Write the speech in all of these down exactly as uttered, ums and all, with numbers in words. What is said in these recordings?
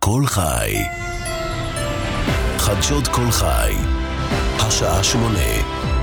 כל חי. חדשות כל חי. השעה שמונה.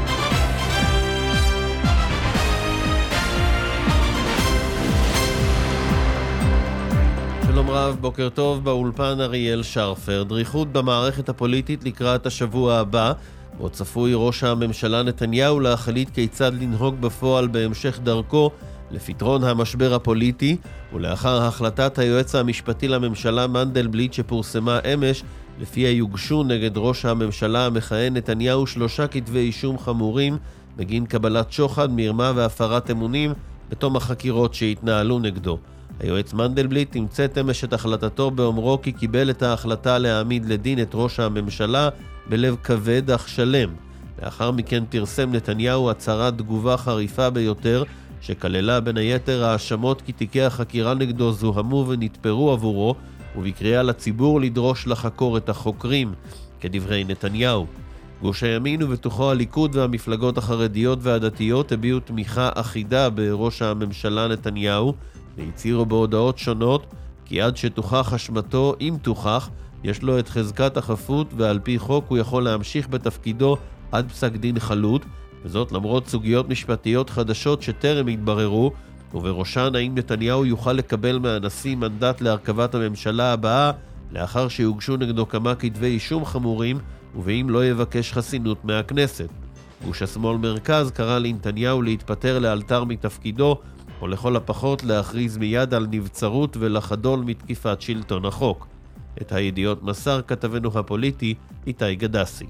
שלום רב, בוקר טוב, באולפן אריאל שרפר. דריכות במערכת הפוליטית לקראת השבוע הבא, בו צפוי ראש הממשלה נתניהו להחליט כיצד לנהוג בפועל בהמשך דרכו לפתרון המשבר הפוליטי, ולאחר החלטת היועץ המשפטי לממשלה מנדלבליט שפורסמה אמש, לפיה יוגשו נגד ראש הממשלה המכהן נתניהו שלושה כתבי אישום חמורים בגין קבלת שוחד, מרמה והפרת אמונים בתום החקירות שהתנהלו נגדו. היועץ מנדלבליט תמצאת אמש את החלטתו באומרו כי קיבל את ההחלטה להעמיד לדין את ראש הממשלה בלב כבד אך שלם. לאחר מכן פרסם נתניהו הצהרת תגובה חריפה ביותר, שכללה בין היתר האשמות כי תיקי החקירה נגדו זוהמו ונתפרו עבורו, ובקריאה לציבור לדרוש לחקור את החוקרים, כדברי נתניהו. גוש הימין ובתוכו הליכוד והמפלגות החרדיות והדתיות הביעו תמיכה אחידה בראש הממשלה נתניהו, והצהירו בהודעות שונות כי עד שתוכח אשמתו, אם תוכח, יש לו את חזקת החפות, ועל פי חוק הוא יכול להמשיך בתפקידו עד פסק דין חלוט, וזאת למרות סוגיות משפטיות חדשות שטרם התבררו, ובראשן האם נתניהו יוכל לקבל מהנשיא מנדט להרכבת הממשלה הבאה לאחר שיוגשו נגדו כמה כתבי אישום חמורים, ואם לא יבקש חסינות מהכנסת. גוש השמאל מרכז קרא לנתניהו להתפטר לאלתר מתפקידו, או לכל הפחות להכריז מיד על נבצרות ולחדול מתקיפת שלטון החוק. את הידיעות מסר כתבנו הפוליטי איתי גדסי.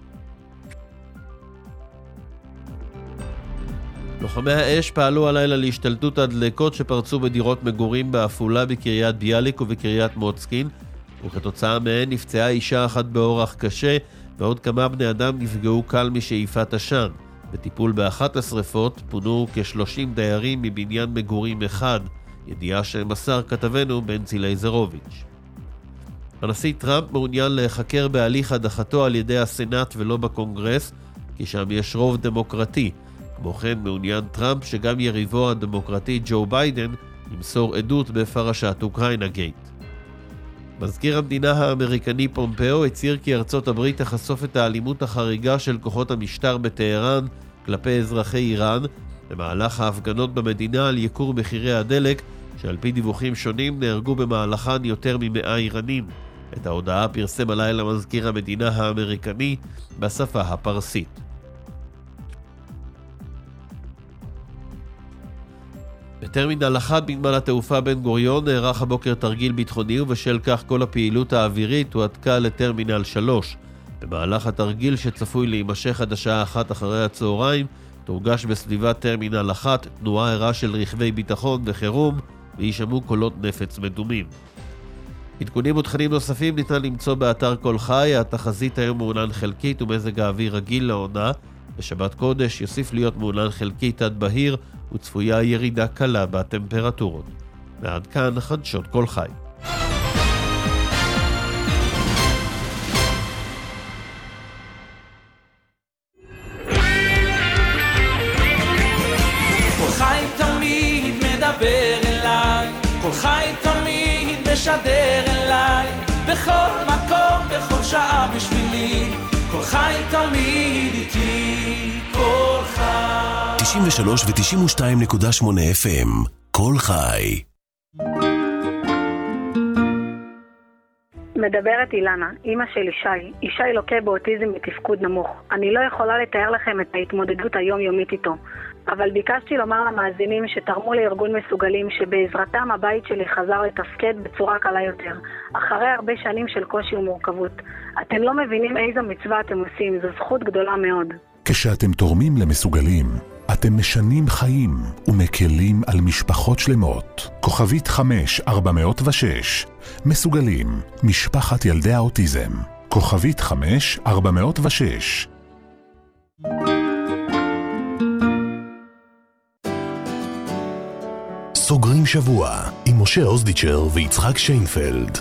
לוחמי האש פעלו הלילה להשתלטות הדלקות שפרצו בדירות מגורים באפולה, בקריית ביאליק ובקריית מוצקין, וכתוצאה מהן נפצעה אישה אחת באורח קשה, ועוד כמה בני אדם נפגעו קל משאיפת עשן. בטיפול באחת השריפות פונו כ-שלושים דיירים מבניין מגורים אחד, ידיעה שמסר כתבנו בנצי לייזרוביץ'. הנשיא טראמפ מעוניין להיחקר בהליך הדחתו על ידי הסנאט ולא בקונגרס, כי שם יש רוב דמוקרטי. כמו כן מעוניין טראמפ שגם יריבו הדמוקרטי ג'ו ביידן ימסור עדות בפרשת אוקראינה גייט. מזכיר המדינה האמריקני פומפאו הצהיר כי ארצות הברית תחשוף את האלימות החריגה של כוחות המשטר בטהרן כלפי אזרחי איראן במהלך ההפגנות במדינה על ייקור מחירי הדלק, שעל פי דיווחים שונים נהרגו במהלכן יותר ממאה איראנים. את ההודעה פרסם הלילה מזכיר המדינה האמריקני בשפה הפרסית. בטרמינל אחד בנמל התעופה בן גוריון נערך הבוקר תרגיל ביטחוני, ובשל כך כל הפעילות האווירית הועתקה לטרמינל שלוש. במהלך התרגיל שצפוי להימשך עד השעה אחת אחרי הצהריים, תורגש בסביבת טרמינל אחת תנועה ערה של רכבי ביטחון וחירום, וישמעו קולות נפץ מדומים. עדכונים ותכנים נוספים ניתן למצוא באתר כל חי. התחזית היום מעונן חלקית ומזג האוויר רגיל לעונה. בשבת קודש יוסיף להיות מעונן חלקית עד בהיר, וצפויה ירידה קלה בטמפרטורות. ועד כאן חדשות כל חי. כל חי תמיד מדבר אליי, כל חי תמיד משדר אליי, בכל מקום, בכל שעה בשבילי, כל חי תמיד איתי, כל חי. תשעים ושלוש ותשעים ושתיים נקודה שמונה אף אם, כל חי. מדברת אילנה, אמא של ישי. ישי לוקה באוטיזם בתפקוד נמוך. אני לא יכולה לתאר לכם את ההתמודדות היומיומית איתו, אבל ביקשתי לומר למאזינים שתרמו לארגון מסוגלים שבעזרתם הבית שלי חזר לתפקד בצורה קלה יותר, אחרי הרבה שנים של קושי ומורכבות. אתם לא מבינים איזו מצווה אתם עושים, זו זכות גדולה מאוד. כשאתם תורמים למסוגלים, אתם משנים חיים ומקלים על משפחות שלמות. כוכבית חמש ארבע מאות ושש. מסוגלים, משפחת ילדי האוטיזם. כוכבית חמש ארבע מאות ושש. סוגרים שבוע עם משה אוזדיצ'ר ויצחק שיינפלד.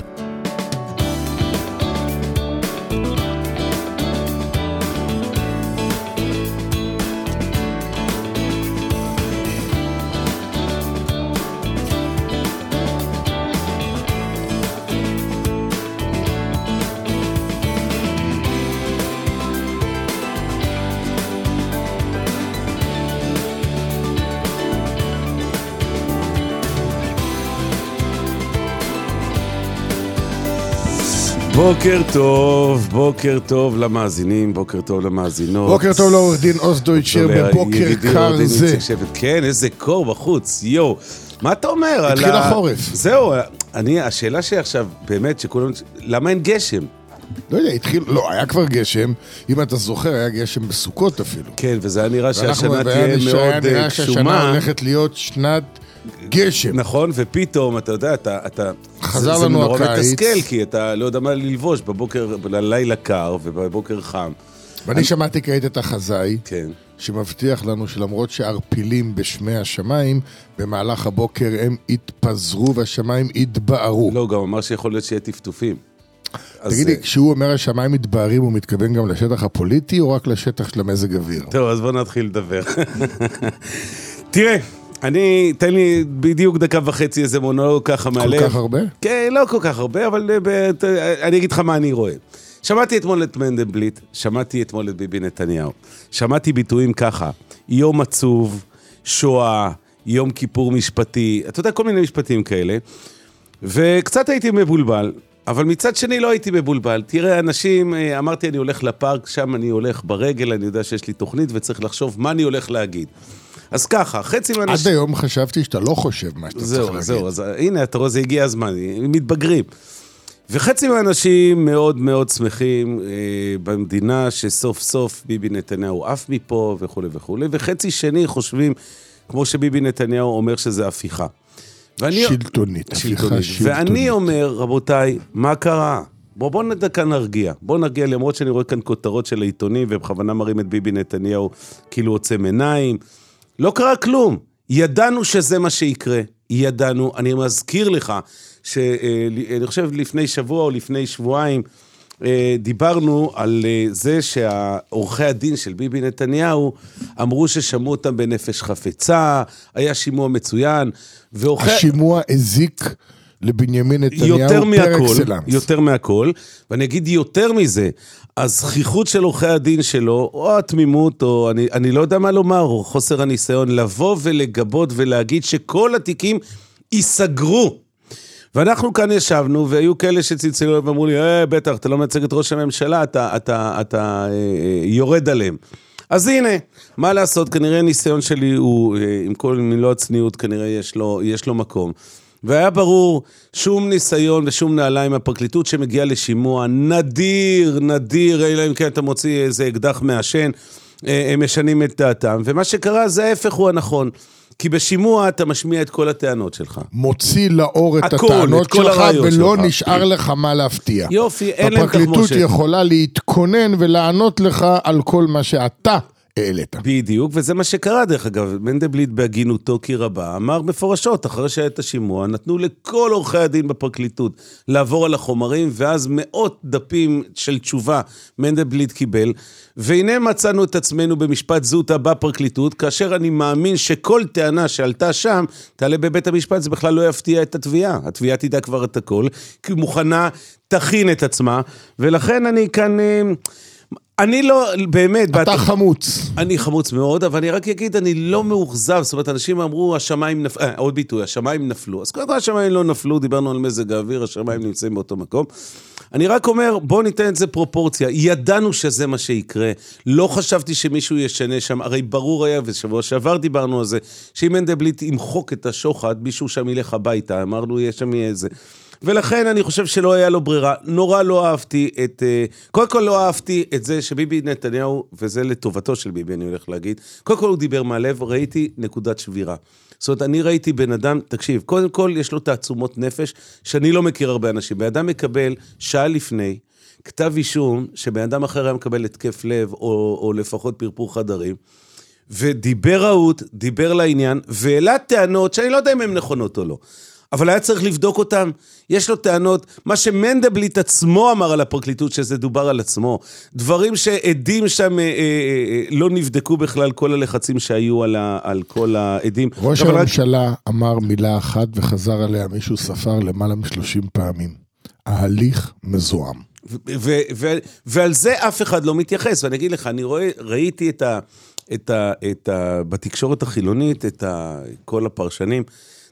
בוקר טוב, בוקר טוב למאזינים, בוקר טוב למאזינות. בוקר טוב לעורך דין עוז דויטשר בבוקר קר זה. כן, איזה קור בחוץ, יו. מה אתה אומר? התחיל החורף. זהו, אני, השאלה שעכשיו, באמת, שכולם, למה אין גשם? לא יודע, התחיל, לא, היה כבר גשם, אם אתה זוכר, היה גשם בסוכות אפילו. כן, וזה היה נראה שהשנה תהיה מאוד גשומה. היה נראה שהשנה הולכת להיות שנת גשם. נכון, ופתאום, אתה יודע, אתה, אתה חזר זה, לנו זה הקיץ. נורא מתסכל, כי אתה לא יודע מה ללבוש בבוקר, בלילה קר ובבוקר חם. ואני אני... שמעתי כעת את החזאי, כן. שמבטיח לנו שלמרות שערפילים בשמי השמיים, במהלך הבוקר הם התפזרו והשמיים התבערו. לא, גם אמר שיכול להיות שיהיה טפטופים. תגידי, כשהוא אומר השמיים מתבערים, הוא מתכוון גם לשטח הפוליטי או רק לשטח של המזג אוויר? טוב, אז בוא נתחיל לדבר. תראה, אני, תן לי בדיוק דקה וחצי איזה מונולוג ככה מהלב. כל כך הרבה? כן, לא כל כך הרבה, אבל אני אגיד לך מה אני רואה. שמעתי אתמול את מנדלבליט, שמעתי אתמול את ביבי נתניהו. שמעתי ביטויים ככה, יום עצוב, שואה, יום כיפור משפטי, אתה יודע, כל מיני משפטים כאלה. וקצת הייתי מבולבל, אבל מצד שני לא הייתי מבולבל. תראה, אנשים, אמרתי אני הולך לפארק, שם אני הולך ברגל, אני יודע שיש לי תוכנית וצריך לחשוב מה אני הולך להגיד. אז ככה, חצי מהאנשים... עד היום חשבתי שאתה לא חושב מה שאתה צריך להגיד. זהו, זהו, הנה, אתה רואה, זה הגיע הזמן, הם מתבגרים. וחצי מהאנשים מאוד מאוד שמחים אה, במדינה שסוף סוף ביבי נתניהו עף מפה וכו' וכו', וחצי שני חושבים, כמו שביבי נתניהו אומר שזה הפיכה. ואני... שלטונית, הפיכה שלטונית. ואני אומר, רבותיי, מה קרה? בוא, בוא נדקה נרגיע. בוא נרגיע, למרות שאני רואה כאן כותרות של העיתונים, ובכוונה מראים את ביבי נתניהו כאילו עוצם עיניים. לא קרה כלום. ידענו שזה מה שיקרה. ידענו. אני מזכיר לך, שאני חושב לפני שבוע או לפני שבועיים, דיברנו על זה שהעורכי הדין של ביבי נתניהו אמרו ששמעו אותם בנפש חפצה, היה שימוע מצוין, ועורכי... השימוע הזיק לבנימין נתניהו יותר מהכל, אקסלנס. יותר מהכל, ואני אגיד יותר מזה, הזכיחות של עורכי הדין שלו, או התמימות, או אני, אני לא יודע מה לומר, או חוסר הניסיון, לבוא ולגבות ולהגיד שכל התיקים ייסגרו. ואנחנו כאן ישבנו, והיו כאלה שצלצלו ואמרו לי, אה, בטח, אתה לא מייצג את ראש הממשלה, אתה, אתה, אתה אה, יורד עליהם. אז הנה, מה לעשות, כנראה הניסיון שלי הוא, אה, עם כל מילוא הצניעות, כנראה יש לו, יש לו מקום. והיה ברור, שום ניסיון ושום נעלה עם הפרקליטות שמגיע לשימוע, נדיר, נדיר, אלא אם כן אתה מוציא איזה אקדח מעשן, אה, הם משנים את דעתם, ומה שקרה זה ההפך הוא הנכון. כי בשימוע אתה משמיע את כל הטענות שלך. מוציא לאור את הכל, הטענות את שלך, ולא שלך. נשאר לך מה להפתיע. יופי, אין להם תחמושת. הפרקליטות יכולה להתכונן ולענות לך על כל מה שאתה העלית. בדיוק, וזה מה שקרה דרך אגב. מנדלבליט בהגינותו כי רבה, אמר מפורשות, אחרי שהיה את השימוע, נתנו לכל עורכי הדין בפרקליטות לעבור על החומרים, ואז מאות דפים של תשובה מנדלבליט קיבל, והנה מצאנו את עצמנו במשפט זוטה בפרקליטות, כאשר אני מאמין שכל טענה שעלתה שם, תעלה בבית המשפט, זה בכלל לא יפתיע את התביעה. התביעה תדע כבר את הכל, כי מוכנה, תכין את עצמה, ולכן אני כאן... אני לא, באמת... אתה בת... חמוץ. אני חמוץ מאוד, אבל אני רק אגיד, אני לא מאוכזב, זאת אומרת, אנשים אמרו, השמיים נפלו, אה, עוד ביטוי, השמיים נפלו. אז קודם כל השמיים לא נפלו, דיברנו על מזג האוויר, השמיים נמצאים באותו מקום. אני רק אומר, בוא ניתן את זה פרופורציה. ידענו שזה מה שיקרה. לא חשבתי שמישהו ישנה שם, הרי ברור היה, ושבוע שעבר דיברנו על זה, שאם מנדלבליט ימחוק את השוחד, מישהו שם ילך הביתה, אמרנו, יש שם איזה... ולכן אני חושב שלא היה לו ברירה, נורא לא אהבתי את, קודם כל לא אהבתי את זה שביבי נתניהו, וזה לטובתו של ביבי אני הולך להגיד, קודם כל הוא דיבר מהלב, ראיתי נקודת שבירה. זאת אומרת, אני ראיתי בן אדם, תקשיב, קודם כל יש לו תעצומות נפש, שאני לא מכיר הרבה אנשים, בן אדם מקבל שעה לפני, כתב אישום, שבן אדם אחר היה מקבל התקף לב, או, או לפחות פרפור חדרים, ודיבר רעות, דיבר לעניין, והעלה טענות, שאני לא יודע אם הן נכונות או לא, אבל היה צריך לבדוק אותם. יש לו טענות, מה שמנדלבליט עצמו אמר על הפרקליטות, שזה דובר על עצמו, דברים שעדים שם אה, אה, לא נבדקו בכלל, כל הלחצים שהיו על, ה, על כל העדים. ראש הממשלה רק... אמר מילה אחת וחזר עליה, מישהו ספר למעלה משלושים פעמים. ההליך מזוהם. ו- ו- ו- ועל זה אף אחד לא מתייחס, ואני אגיד לך, אני רואה, ראיתי את ה, את ה, את ה, בתקשורת החילונית, את ה, כל הפרשנים,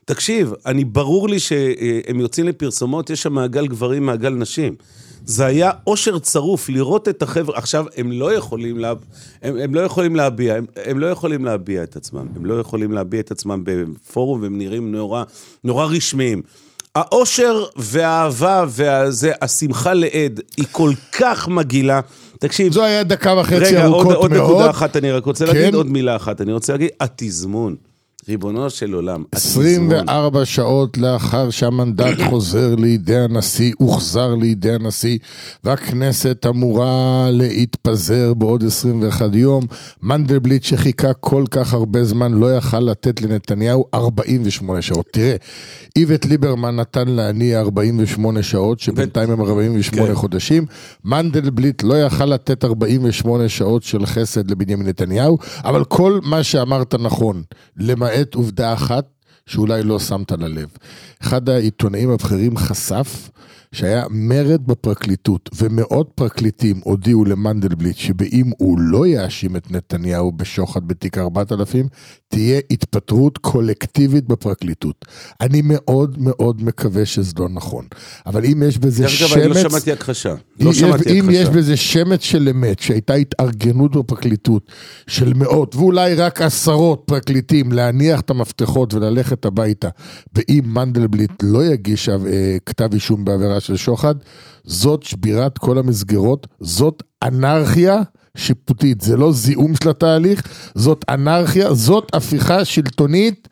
תקשיב, אני ברור לי שהם יוצאים לפרסומות, יש שם מעגל גברים, מעגל נשים. זה היה אושר צרוף לראות את החבר'ה, עכשיו הם לא יכולים לה, הם, הם לא יכולים להביע, הם, הם לא יכולים להביע את עצמם, הם לא יכולים להביע את עצמם בפורום, והם נראים נורא, נורא רשמיים. האושר והאהבה והזה, השמחה לעד, היא כל כך מגילה. תקשיב. זו היה דקה וחצי רגע, ארוכות עוד, עוד מאוד. עוד נקודה אחת, אני רק רוצה כן. להגיד עוד מילה אחת, אני רוצה להגיד, התזמון. ריבונו של עולם, עשרים וארבע שעות לאחר שהמנדט חוזר לידי הנשיא, הוחזר לידי הנשיא, והכנסת אמורה להתפזר בעוד עשרים ואחד יום, מנדלבליט שחיכה כל כך הרבה זמן לא יכל לתת לנתניהו ארבעים ושמונה שעות. תראה, איווט ליברמן נתן להניע ארבעים ושמונה שעות, שבינתיים הם ארבעים ושמונה כן. חודשים, מנדלבליט לא יכל לתת ארבעים ושמונה שעות של חסד לבנימין נתניהו, אבל כל מה שאמרת נכון, למעט עובדה אחת שאולי לא שמת ללב. אחד העיתונאים הבכירים חשף שהיה מרד בפרקליטות, ומאות פרקליטים הודיעו למנדלבליט שבאם הוא לא יאשים את נתניהו בשוחד בתיק ארבעת אלפים, תהיה התפטרות קולקטיבית בפרקליטות. אני מאוד מאוד מקווה שזה לא נכון. אבל אם יש בזה שמץ... אני לא שמעתי הכחשה. לא שמעתי אם הכחשה. יש בזה שמץ של אמת, שהייתה התארגנות בפרקליטות של מאות, ואולי רק עשרות פרקליטים להניח את המפתחות וללכת הביתה, ואם מנדלבליט לא יגיש כתב אישום בעבירה של שוחד, זאת שבירת כל המסגרות, זאת אנרכיה שיפוטית, זה לא זיהום של התהליך, זאת אנרכיה, זאת הפיכה שלטונית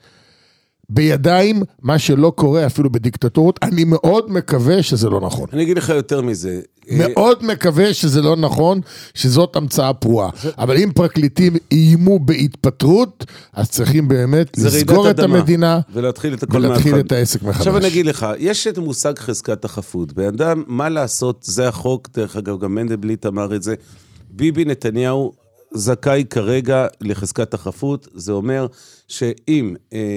בידיים, מה שלא קורה אפילו בדיקטטורות. אני מאוד מקווה שזה לא נכון. אני אגיד לך יותר מזה. מאוד מקווה שזה לא נכון, שזאת המצאה פרועה. אבל אם פרקליטים איימו בהתפטרות, אז צריכים באמת לסגור את המדינה, ולהתחיל את הכל ולהתחיל את העסק מחדש. עכשיו אני אגיד לך, יש את מושג חזקת החפות. באדם, מה לעשות, זה החוק, דרך אגב, גם מנדלבליט אמר את זה, ביבי נתניהו זכאי כרגע לחזקת החפות, זה אומר שאם...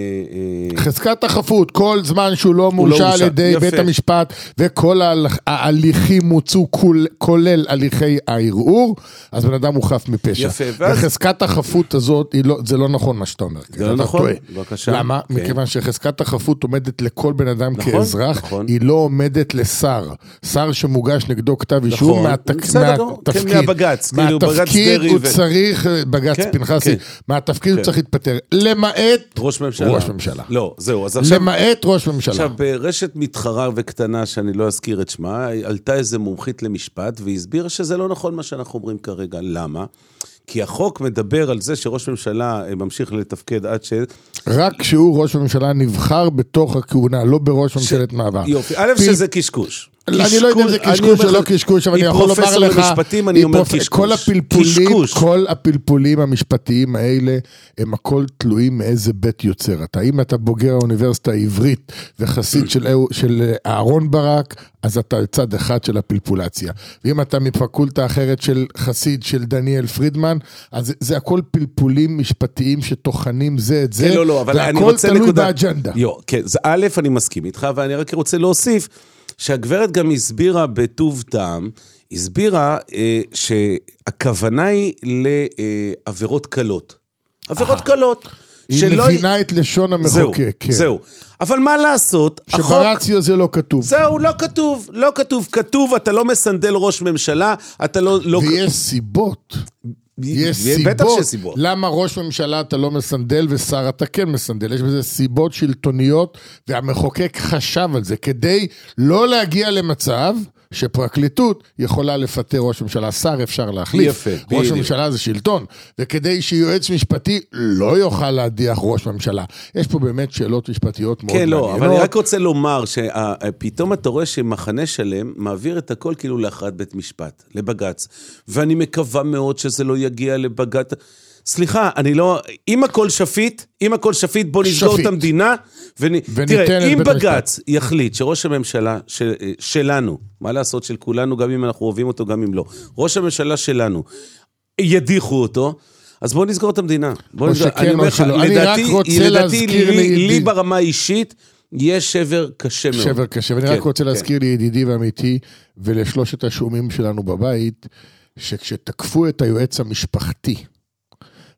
חזקת החפות, כל זמן שהוא לא מורשע על ידי בית המשפט, וכל ההליכים מוצאו כולל הליכי הערעור, אז בן אדם הוא חף מפשע. וחזקת החפות הזאת, זה לא נכון מה שאתה אומר. זה לא נכון, בבקשה. למה? מכיוון שחזקת החפות עומדת לכל בן אדם כאזרח, היא לא עומדת לשר. שר שמוגש נגדו כתב אישום מהתפקיד. מהתפקיד הוא צריך, בגץ פנחסי, מהתפקיד הוא צריך להתפטר. למעט ראש ממשלה. ראש ממשלה. לא, זהו. אז עכשיו, למעט ראש ממשלה. עכשיו, ברשת מתחרה וקטנה, שאני לא אזכיר את שמה, עלתה איזה מומחית למשפט, והסבירה שזה לא נכון מה שאנחנו אומרים כרגע. למה? כי החוק מדבר על זה שראש ממשלה ממשיך לתפקד עד ש... רק כשהוא ראש ממשלה נבחר בתוך הכהונה, לא בראש ממשלת מעבר. יופי, א' שזה קשקוש. אני לא יודע אם זה קשקוש או לא קשקוש, אבל אני יכול לומר לך, כל הפלפולים, כל הפלפולים המשפטיים האלה, הם הכל תלויים מאיזה בית יוצר. אתה, אם אתה בוגר האוניברסיטה העברית, וחסיד של אהרון ברק, אז אתה צד אחד של הפלפולציה. ואם אתה מפקולטה אחרת של חסיד של דניאל פרידמן, אז זה הכל פלפולים משפטיים שתוכנים זה את זה, והכל תלוי באג'נדה. כן, זה א', אני מסכים איתך, ואני רק רוצה להוסיף, שהגברת גם הסבירה בטוב טעם, הסבירה אה, שהכוונה היא לעבירות קלות. עבירות קלות. היא מבינה את לשון המחוקק. זהו, זהו. אבל מה לעשות? שברציו זה לא כתוב. זהו, לא כתוב, לא כתוב. כתוב, אתה לא מסנדל ראש ממשלה, אתה לא... ויש סיבות. יש סיבות. למה ראש ממשלה אתה לא מסנדל ושר אתה כן מסנדל? יש בזה סיבות שלטוניות, והמחוקק חשב על זה, כדי לא להגיע למצב שפרקליטות יכולה לפטר ראש ממשלה. שר אפשר להחליף, יפה, ראש ממשלה זה שלטון, וכדי שיועץ משפטי לא יוכל להדיח ראש ממשלה. יש פה באמת שאלות משפטיות מאוד כן, מעניינות. לא, אבל אני רק רוצה לומר שפתאום אתה רואה שמחנה שלם מעביר את הכל כאילו להכרעת בית משפט, לבגץ, ואני מקווה מאוד שזה לא יגיע לבגץ. סליחה, אני לא, אם הכל שפיט, אם הכל שפיט, בוא נסגור את המדינה, תראה, אם בגץ יחליט שראש הממשלה שלנו, מה לעשות של כולנו, גם אם אנחנו אוהבים אותו, גם אם לא, ראש הממשלה שלנו, ידיחו אותו, אז בואו נסגור את המדינה. או שכן או שלא. אני רק רוצה להזכיר לי, לי ברמה אישית, יש שבר קשה מאוד. שבר קשה, ואני רק רוצה להזכיר לי ידידי ואמיתי, ולשלושת השומעים שלנו בבית, שכשתקפו את היועץ המשפחתי,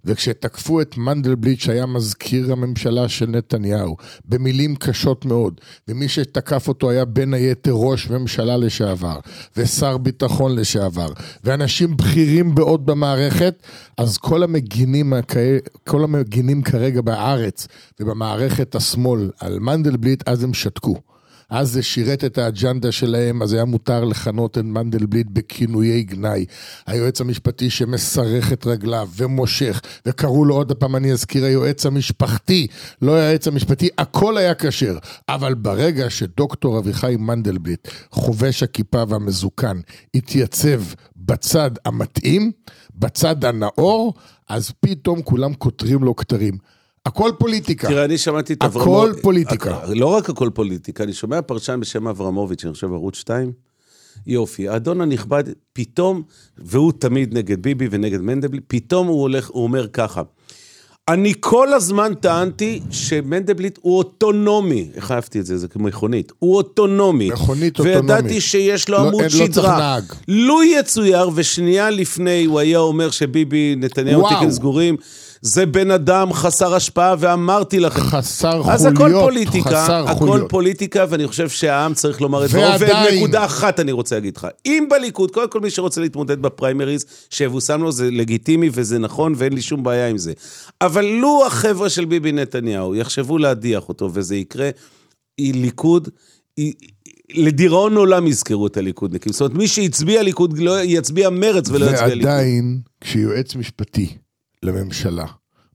וכשתקפו את מנדלבליט שהיה מזכיר הממשלה של נתניהו, במילים קשות מאוד, ומי שתקף אותו היה בין היתר ראש ממשלה לשעבר, ושר ביטחון לשעבר, ואנשים בכירים בעוד במערכת, אז כל המגינים, כל המגינים כרגע בארץ, ובמערכת השמאל על מנדלבליט, אז הם שתקו. אז זה שירת את האג'נדה שלהם, אז היה מותר לכנות את מנדלבליט בכינויי גנאי. היועץ המשפטי שמסרך את רגליו ומושך, וקראו לו עוד הפעם, אני אזכיר, היועץ המשפחתי, לא היועץ המשפטי, הכל היה כשר. אבל ברגע שדוקטור אביחי מנדלבליט, חובש הכיפה והמזוקן, התייצב בצד המתאים, בצד הנאור, אז פתאום כולם כותרים לו כתרים. הכל פוליטיקה. תראה, אני שמעתי את אברמוביץ'. הכל פוליטיקה. לא רק הכל פוליטיקה, אני שומע פרשן בשם אברמוביץ', אני חושב ערוץ שתיים, יופי, האדון הנכבד, פתאום, והוא תמיד נגד ביבי ונגד מנדלבליט, פתאום הוא הולך, הוא אומר ככה, אני כל הזמן טענתי שמנדלבליט הוא אוטונומי, איך אהבתי את זה, זה כמו מכונית, הוא אוטונומי, מכונית אוטונומית. וידעתי שיש לו לא, עמוד אין, שדרה, לא לו יצויר, ושנייה לפני הוא היה אומר שביבי נתניהו תיקן סגורים, זה בן אדם חסר השפעה, ואמרתי לכם. חסר חוליות. אז הכל פוליטיקה, חסר הכל חוליות. פוליטיקה, ואני חושב שהעם צריך לומר את זה. ועדיין. ונקודה אחת אני רוצה להגיד לך. אם בליכוד, כל כל מי שרוצה להתמודד בפריימריז, שיבוסם לו זה לגיטימי וזה נכון, ואין לי שום בעיה עם זה. אבל לו החבר'ה של ביבי נתניהו יחשבו להדיח אותו, וזה יקרה, היא ליכוד, היא... לדיראון עולם יזכרו את הליכודניקים. זאת אומרת, מי שיצביע ליכוד לא יצביע מרץ ולא יצביע ליכוד. ועדיין, כשיועץ משפטי לממשלה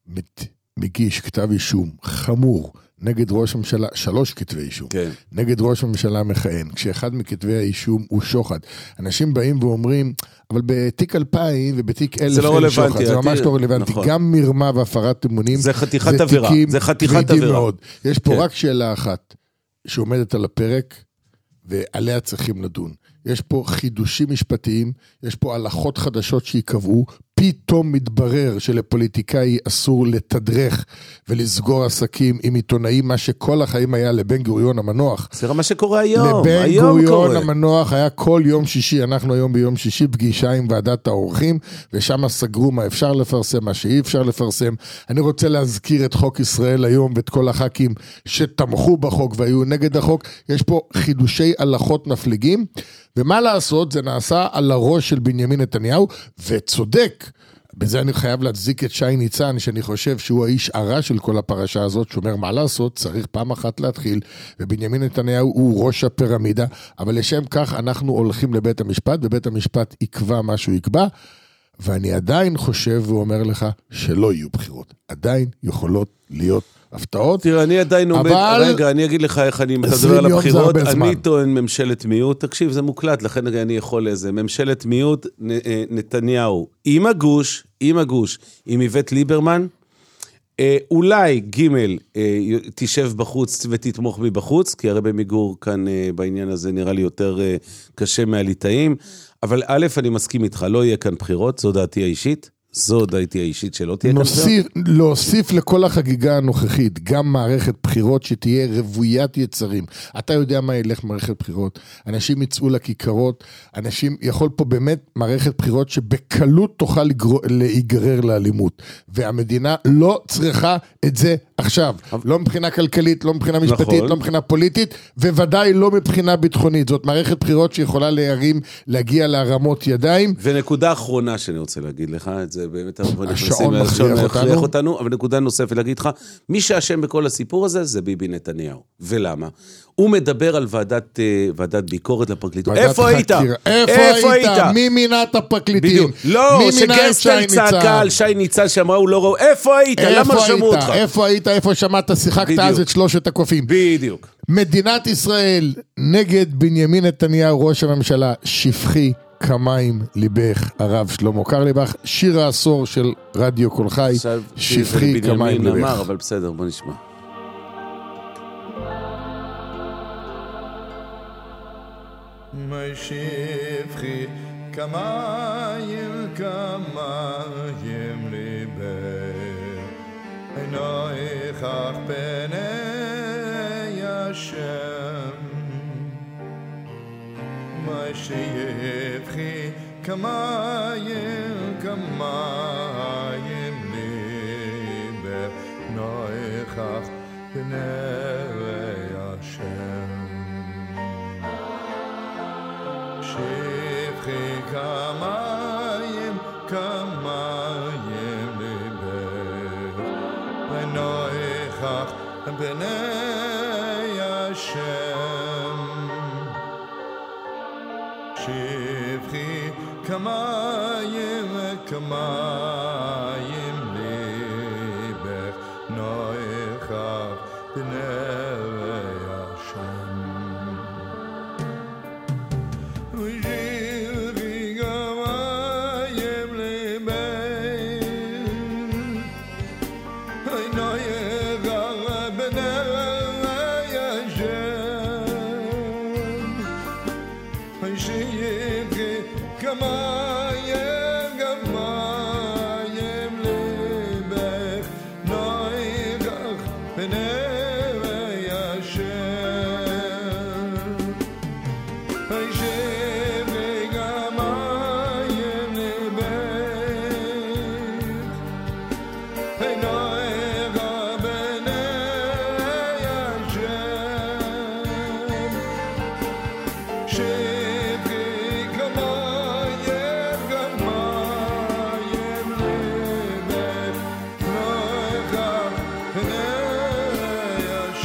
מגיש כתב אישום חמור נגד ראש הממשלה, שלוש כתבי אישום, כן. נגד ראש הממשלה מכהן, כשאחד מכתבי האישום הוא שוחד. אנשים באים ואומרים, אבל בתיק אלפיים ובתיק אלף לא אין שוחד, זה ממש לא רלוונטי. נכון. גם מרמה והפרת אמונים, זה חתיכת עבירה, זה חתיכת עבירה. מאוד. יש פה כן. רק שאלה אחת, שעומדת על הפרק, ועליה צריכים לדון. יש פה חידושים משפטיים, יש פה הלכות חדשות שיקבעו, פתאום מתברר שלפוליטיקאי אסור לתדרך ולסגור עסקים עם עיתונאים, מה שכל החיים היה לבן גוריון המנוח. זה מה שקורה היום, לבן היום גוריון קורה. המנוח היה כל יום שישי, אנחנו היום ביום שישי, פגישה עם ועדת האורחים, ושם סגרו מה אפשר לפרסם, מה שאי אפשר לפרסם. אני רוצה להזכיר את חוק ישראל היום, ואת כל הח"כים שתמכו בחוק והיו נגד החוק. יש פה חידושי הלכות מפליגים, ומה לעשות, זה נעשה על הראש של בנימין נתניהו, וצודק, בזה אני חייב להצדיק את שי ניצן, שאני חושב שהוא האיש הרע של כל הפרשה הזאת, שאומר מה לעשות, צריך פעם אחת להתחיל, ובנימין נתניהו הוא ראש הפירמידה, אבל לשם כך אנחנו הולכים לבית המשפט, ובית המשפט יקבע מה שהוא יקבע, ואני עדיין חושב ואומר לך שלא יהיו בחירות, עדיין יכולות להיות הפתעות. תראה, אני עדיין עומד, רגע, אני אגיד לך איך אני מדבר על הבחירות, אני טוען ממשלת מיעוט, תקשיב, זה מוקלט, לכן אני יכול לזה, ממשלת מיעוט, נתניהו, עם הגוש, עם הגוש, עם איווט ליברמן, אולי ג' תשב בחוץ ותתמוך מבחוץ, כי הרי במיגור כאן בעניין הזה נראה לי יותר קשה מהליטאים, אבל א', אני מסכים איתך, לא יהיה כאן בחירות, זו דעתי האישית, זו דעתי האישית שלא תהיה כאן בחירות. להוסיף לכל החגיגה הנוכחית, גם מערכת בחירות שתהיה רוויית יצרים. אתה יודע מה ילך מערכת בחירות, אנשים יצאו לכיכרות, אנשים, יכול פה באמת מערכת בחירות שבקלות תוכל להיגרר לאלימות, והמדינה לא צריכה את זה עכשיו, לא מבחינה כלכלית, לא מבחינה משפטית, לא מבחינה פוליטית, וודאי לא מבחינה ביטחונית, זאת מערכת בחירות שיכולה להרים, להגיע להרמות ידיים. ונקודה אחרונה שאני רוצה להגיד לך, את זה באמת השעון מכריח אותנו, אבל נקודה נוספת להגיד לך, מי שאשם בכל הסיפור הזה זה ביבי נתניהו. ולמה? הוא מדבר על ועדת, ועדת ביקורת לפרקליטות. איפה היית? איפה היית? מי מינה את הפרקליטים? לא, שגרסטל צעקה על שי ניצן שאמרה, הוא לא רואה. איפה היית? למה שמעו אותך? איפה היית? איפה שמעת? שיחקת אז את שלושת הקופים. בדיוק. מדינת ישראל נגד בנימין נתניהו, ראש הממשלה, שפחי כמים ליבך, הרב שלמה קרליבך, שיר העשור של רדיו כל חי, שפחי כמים ליבך. אמר, אבל בסדר, בוא נשמע. מי שפחי כמים, כמים ליבך, אינו איכך פני השם. מי שפחי כמים, כמים ליבך, נויכך בנרי השם שפכי כמים כמים ליבך ונויכך בנרי השם שפכי כמים כמים ליבך נויכך בנרי השם ושפכי כמים ליבך נויכך בנרי השם שפכי כמים כמים ליבך נויכך בנרי השם שפכי כמים ליבך נויכך בנרי השם שפכי כמים כמים ליבך נויכך בנרי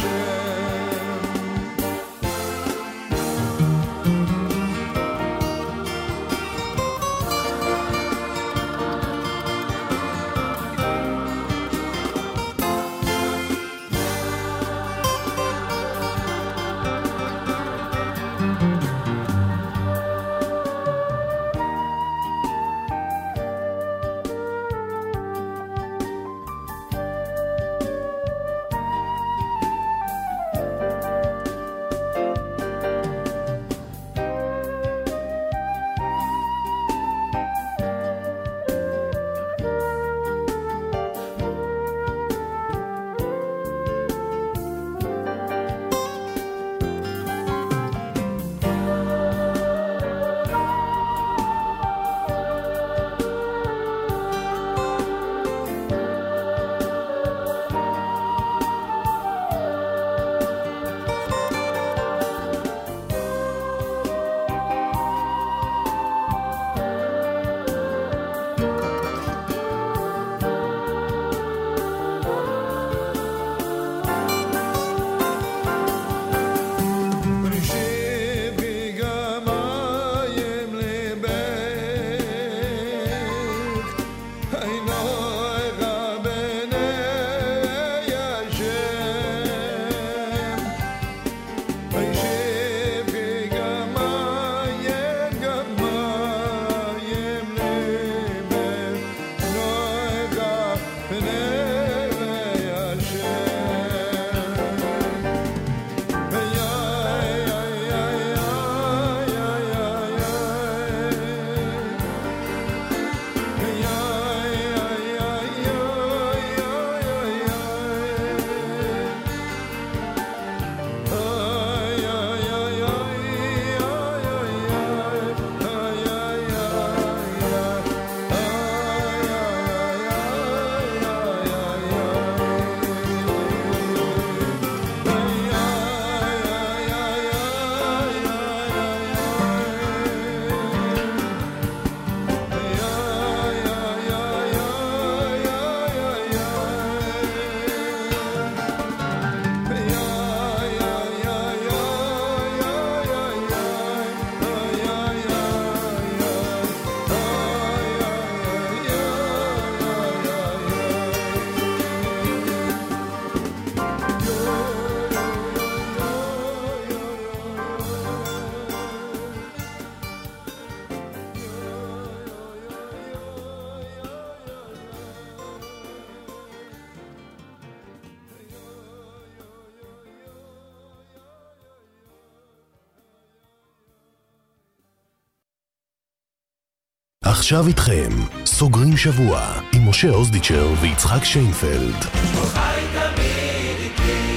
עכשיו איתכם, סוגרים שבוע עם משה אוזדיצ'ר ויצחק שיינפלד. חי תמיד איתי.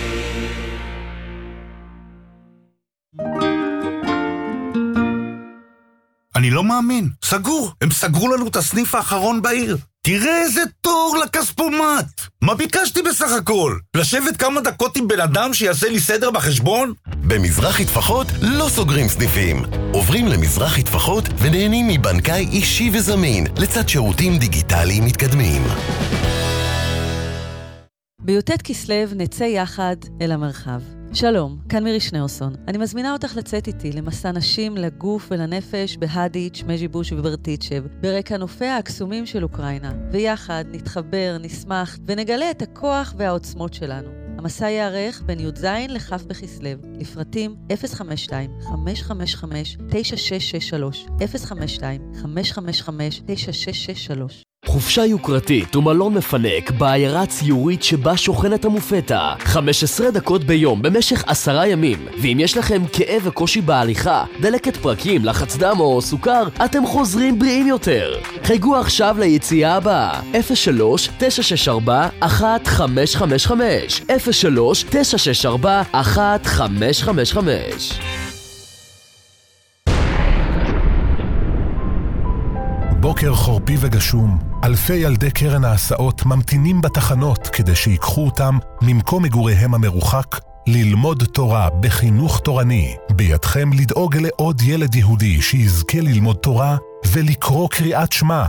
אני לא מאמין, סגור, הם סגרו לנו את הסניף האחרון בעיר. תראה איזה תור לכספומט! מה ביקשתי בסך הכל? לשבת כמה דקות עם בן אדם שיעשה לי סדר בחשבון? במזרחי טפחות לא סוגרים סניפים. עוברים למזרחי טפחות ונהנים מבנקאי אישי וזמין, לצד שירותים דיגיטליים מתקדמים. ביוטט כסלב נצא יחד אל המרחב. שלום, כאן מירי שניאורסון. אני מזמינה אותך לצאת איתי למסע נשים לגוף ולנפש בהדיץ', מז'יבוש וברטיצ'ב, ברקע נופי הקסומים של אוקראינה. ויחד נתחבר, נשמח ונגלה את הכוח והעוצמות שלנו. המסע יערך בין י"ז לכף בכסלב. לפרטים אפס חמש שתיים חמש חמש חמש תשע שש שש שלוש אפס חמש שתיים חמש חמש חמש תשע שש שש שלוש. חופשה יוקרתית ומלון מפנק בעיירה הציורית שבה שוכנת המופתה. חמש עשרה דקות ביום במשך עשרה ימים. ואם יש לכם כאב וקושי בהליכה, דלקת פרקים, לחץ דם או סוכר, אתם חוזרים בריאים יותר. חייגו עכשיו ליציאה הבאה. אפס שלוש תשע שש ארבע אחת חמש חמש חמש אפס שלוש תשע שש ארבע אחת חמש חמש חמש. בוקר חורפי וגשום, אלפי ילדי קרן ההסעות ממתינים בתחנות כדי שיקחו אותם ממקום מגוריהם המרוחק ללמוד תורה בחינוך תורני. בידכם לדאוג לעוד ילד יהודי שיזכה ללמוד תורה ולקרוא קריאת שמע.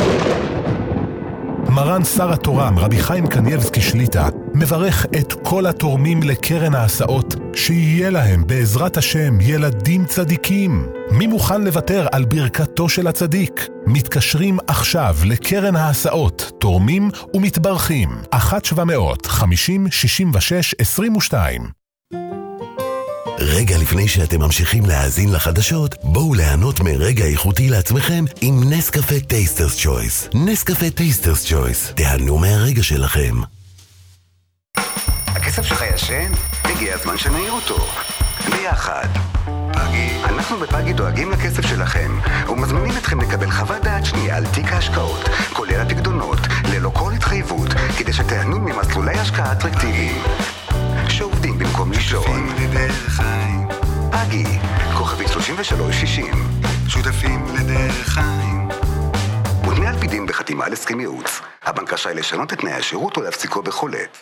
מרן שר התורה רבי חיים קניבסקי שליטה מברך את כל התורמים לקרן ההסעות שיהיה להם בעזרת השם ילדים צדיקים. מי מוכן לוותר על ברכתו של הצדיק? מתקשרים עכשיו לקרן ההסעות, תורמים ומתברכים. אחת שבע מאות חמישים שישים ושש עשרים ושתיים. רגע לפני שאתם ממשיכים להאזין לחדשות, בואו ליהנות מרגע איכותי לעצמכם עם נסקפה טייסטרס צ'ויס. נסקפה טייסטרס צ'ויס. תיהנו מהרגע שלכם. הכסף שלך ישן? הגיע הזמן שנעיר אותו. ביחד. פגי. אנחנו בפגי דואגים לכסף שלכם, ומזמינים אתכם לקבל חוות דעת שנייה על תיק ההשקעות, כולל הפקדונות, ללא כל התחייבות, כדי שתיהנו ממסלולי השקעה אטרקטיביים. שעובדים במקום לישון. פגי, כוכבית שלושים ושלוש שישים. שותפים לדרך חיים. מותנה על פי דין בחתימה על הסכם ייעוץ. הבנק רשאי לשנות את תנאי השירות או להפסיקו בכל עת.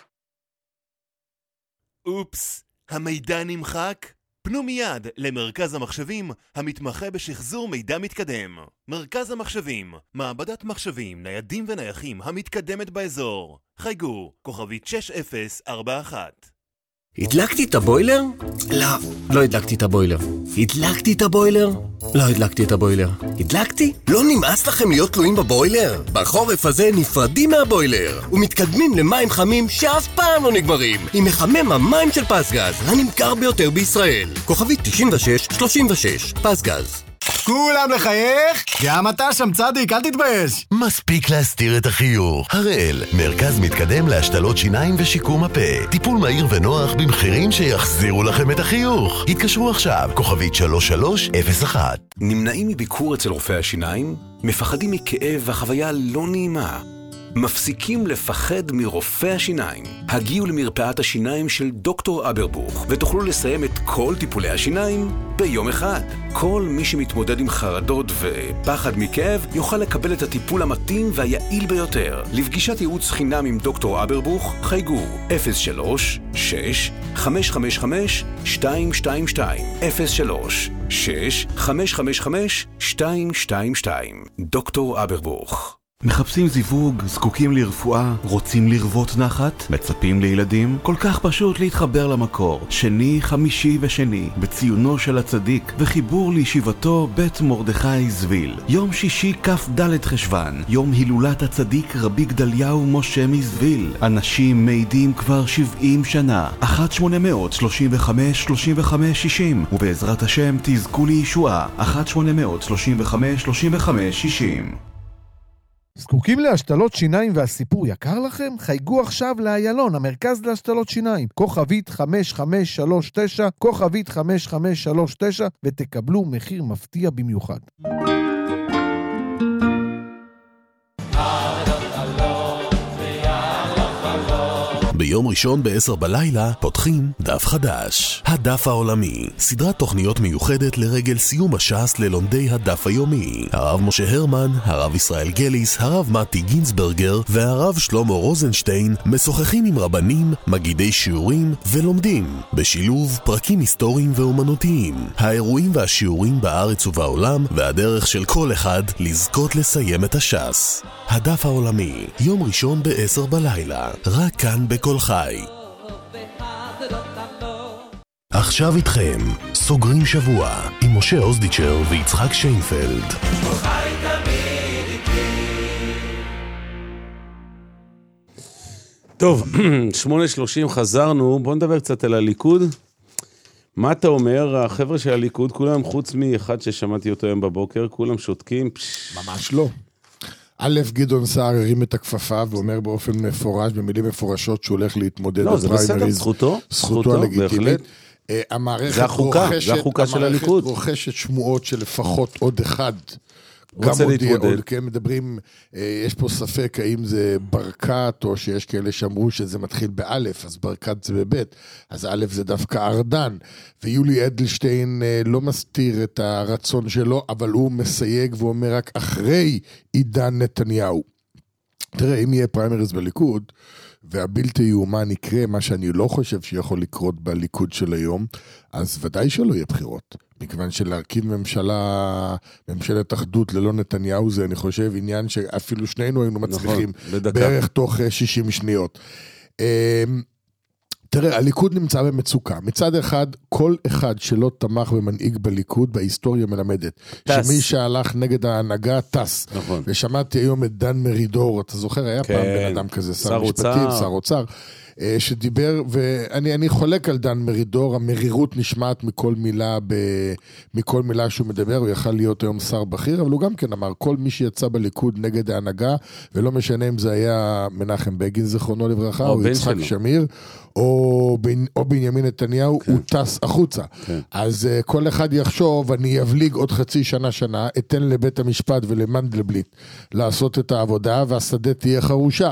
אופס, המידע נמחק? פנו מיד למרכז המחשבים המתמחה בשחזור מידע מתקדם. מרכז המחשבים, מעבדת מחשבים, ניידים ונייחים המתקדמת באזור. חייגו, כוכבית שש אפס ארבע אחת. הדלקתי את הבוילר? לא, לא הדלקתי את הבוילר. הדלקתי את הבוילר? לא הדלקתי את הבוילר. הדלקתי? לא נמאס לכם להיות תלויים בבוילר? בחורף הזה נפרדים מהבוילר ומתקדמים למים חמים שאף פעם לא נגמרים עם מחמם המים של פסגז, הנמכר ביותר בישראל. כוכבית תשעים ושש שלושים ושש, פסגז. כולם לחייך? גם אתה שם צדיק, אל תתבייש. מספיק להסתיר את החיוך. הראל, מרכז מתקדם להשתלות שיניים ושיקום הפה. טיפול מהיר ונוח במחירים שיחזירו לכם את החיוך. התקשרו עכשיו, כוכבית שלוש שלוש אפס אחת. נמנעים מביקור אצל רופא השיניים? מפחדים מכאב והחוויה לא נעימה? מפסיקים לפחד מרופא השיניים. הגיעו למרפאת השיניים של דוקטור אברבוך ותוכלו לסיים את כל טיפולי השיניים ביום אחד. כל מי שמתמודד עם חרדות ופחד מכאב יוכל לקבל את הטיפול המתאים והיעיל ביותר. לפגישת ייעוץ חינם עם דוקטור אברבוך חייגו אפס שלוש שש חמש חמש חמש שתיים שתיים שתיים אפס שלוש שש חמש חמש חמש שתיים שתיים שתיים. דוקטור אברבוך. מחפשים זיווג, זקוקים לרפואה, רוצים לרוות נחת, מצפים לילדים? כל כך פשוט להתחבר למקור. שני, חמישי ושני, בציונו של הצדיק, וחיבור לישיבתו בית מרדכי זוויל. יום שישי כף ד' חשבן, יום הילולת הצדיק רבי גדליהו משה מזוויל. אנשים מעידים כבר שבעים שנה. אחת שמונה מאות שלושים וחמש שלושים וחמש שישים, ובעזרת השם תזכו לישועה. אחת שמונה מאות שלושים וחמש שלושים וחמש שישים. זקוקים להשתלות שיניים והסיפור יקר לכם? חייגו עכשיו לאיילון, המרכז להשתלות שיניים. כוכבית חמש חמש שלוש תשע, כוכבית חמש חמש שלוש תשע, ותקבלו מחיר מפתיע במיוחד. ביום ראשון בעשר בלילה פותחים דף חדש. הדף העולמי, סדרת תוכניות מיוחדת לרגל סיום הש"ס ללומדי הדף היומי. הרב משה הרמן, הרב ישראל גליס, הרב מתי גינסברגר והרב שלמה רוזנשטיין משוחחים עם רבנים, מגידי שיעורים ולומדים, בשילוב פרקים היסטוריים ואומנותיים, האירועים והשיעורים בארץ ובעולם והדרך של כל אחד לזכות לסיים את הש"ס. הדף העולמי, יום ראשון בעשר בלילה, רק כאן בכל חי. עכשיו איתכם, סוגרים שבוע עם משה אוזדיצ'ר ויצחק שיינפלד. טוב, שמונה שלושים חזרנו, בואו נדבר קצת על הליכוד. מה אתה אומר? החבר'ה של הליכוד, כולם חוץ מאחד ששמעתי אותו היום בבוקר, כולם שותקים. ממש לא. א', גדעון סער הרים את הכפפה ואומר באופן מפורש, במילים מפורשות, שהוא הולך להתמודד לא, זה בסדר, זכותו, זכותו הלגיטימית. המערכת רוכשת שמועות שלפחות עוד אחד גם עוד יהיה, עוד, כן, מדברים, יש פה ספק האם זה ברקת, או שיש כאלה שאמרו שזה מתחיל באלף, אז ברקת זה בבית, אז אלף זה דווקא ארדן, ויולי אדלשטיין לא מסתיר את הרצון שלו, אבל הוא מסייג ואומר רק אחרי עידן נתניהו. תראה, אם יהיה פריימריז בליכוד, והבלתי יאומן יקרה, מה שאני לא חושב שיכול לקרות בליכוד של היום, אז ודאי שלא יהיה בחירות. מכיוון שלהרכיב ממשלה, ממשלת אחדות ללא נתניהו, זה אני חושב עניין שאפילו שנינו היינו מצליחים, נכון, בערך תוך שישים שניות. תראה, הליכוד נמצא במצוקה. מצד אחד, כל אחד שלא תמך במנהיג בליכוד, בהיסטוריה מלמדת. טס. שמי שהלך נגד ההנהגה, טס. נכון. ושמעתי היום את דן מרידור, אתה זוכר, היה כן. פעם בן אדם כזה, שר משפטים, שר אוצר, שדיבר, ואני אני חולק על דן מרידור, המרירות נשמעת מכל מילה, ב, מכל מילה שהוא מדבר, הוא יכל להיות היום שר בכיר, אבל הוא גם כן אמר, כל מי שיצא בליכוד נגד ההנהגה, ולא משנה אם זה היה מנחם בגין, זכרונו לברכה, או, או יצחק שלו. שמיר, או, בנ, או בנימין נתניהו, כן. הוא טס החוצה. כן. אז uh, כל אחד יחשוב, אני אבליג עוד חצי שנה שנה, אתן לבית המשפט ולמנדלבליט לעשות את העבודה, והשדה תהיה חרושה.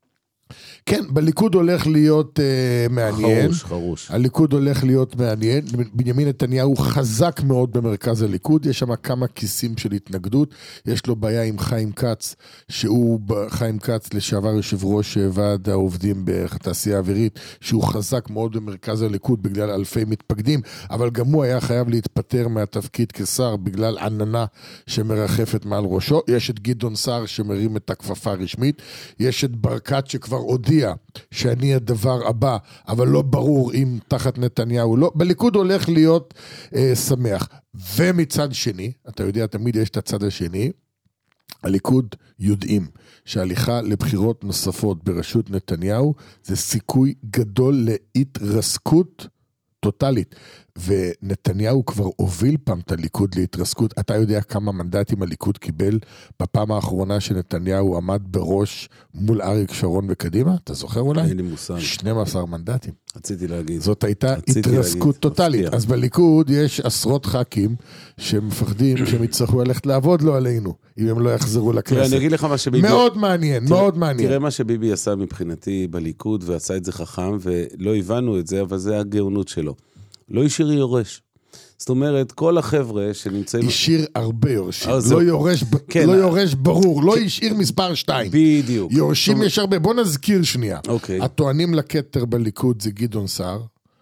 כן, בליכוד הולך להיות uh, מעניין. חרוש, חרוש. הליכוד הולך להיות מעניין. בנימין נתניהו חזק מאוד במרכז הליכוד. יש שם כמה כיסים של התנגדות. יש לו בעיה עם חיים כץ, שהוא חיים כץ לשעבר יושב ראש ועד העובדים בתעשייה האווירית, שהוא חזק מאוד במרכז הליכוד בגלל אלפי מתפקדים, אבל גם הוא היה חייב להתפטר מהתפקיד כשר בגלל עננה שמרחפת מעל ראשו. יש את גדעון סער שמרים את הכפפה הרשמית. יש את ברקת שכבר הודיע שאני הדבר הבא, אבל לא ברור אם תחת נתניהו לא. בליכוד הולך להיות אה, שמח. ומצד שני, אתה יודע, תמיד יש את הצד השני, הליכוד יודעים שההליכה לבחירות נוספות בראשות נתניהו, זה סיכוי גדול להתרסקות טוטלית. ונתניהו כבר הוביל פעם את הליכוד להתרסקות. אתה יודע כמה מנדטים הליכוד קיבל בפעם האחרונה שנתניהו עמד בראש מול אריק שרון וקדימה? אתה זוכר אולי? אין לי מושג. שנים עשר מנדטים. רציתי להגיד. זאת הייתה התרסקות טוטלית. אז בליכוד יש עשרות ח"כים שמפחדים שהם יצטרכו ללכת לעבוד לו עלינו, אם הם לא יחזרו לכנסת. אני אגיד לך מה שביבי... מאוד מעניין, מאוד מעניין. תראה מה שביבי עשה מבחינתי בליכוד, ועשה את זה חכם, ולא הבנו את זה, אבל זה הגאונות שלו. לא השאיר יורש. זאת אומרת, כל החבר'ה שנמצאים... השאיר הרבה יורשים. לא יורש, לא יורש ברור, לא השאיר מספר שתיים. בדיוק. יורשים יש הרבה. בוא נזכיר שנייה. אוקיי. הטוענים לכתר בליכוד זה גדעון סער,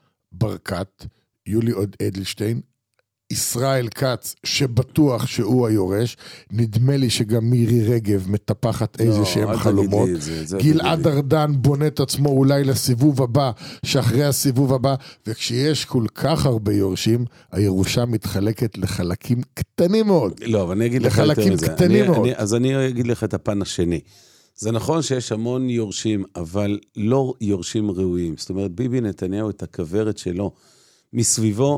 ברקת, יולי אדלשטיין, ישראל כץ, שבטוח שהוא היורש, נדמה לי שגם מירי רגב מטפחת איזה שהם חלומות, גלעד ארדן בונה את עצמו אולי לסיבוב הבא, שאחרי הסיבוב הבא, וכשיש כל כך הרבה יורשים, הירושה מתחלקת לחלקים קטנים מאוד. לא, אבל אני אגיד לך יותר מזה. קטנים מאוד. אז אני אגיד לך את הפן השני. זה נכון שיש המון יורשים, אבל לא יורשים ראויים. זאת אומרת, ביבי נתניהו את הכברת שלו מסביבו,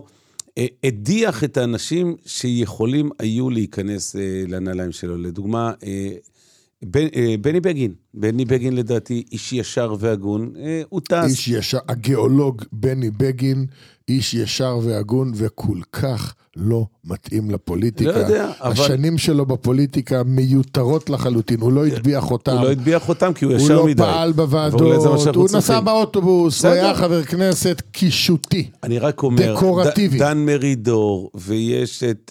הדיח את האנשים שיכולים היו להיכנס לנעליים שלו. לדוגמה, בני בגין. בני בגין לדעתי איש ישר והגון, הוא טס. איש ישר, הגיאולוג בני בגין, איש ישר והגון, וכל כך לא מתאים לפוליטיקה. לא יודע, אבל... השנים שלו בפוליטיקה מיותרות לחלוטין, הוא לא הטביח אותם. הוא לא הטביח אותם כי הוא ישר מדי. הוא לא פעל בוועדות, הוא נסע באוטובוס, הוא היה חבר כנסת קישוטי. אני רק אומר, דקורטיבי. דן מרידור, ויש את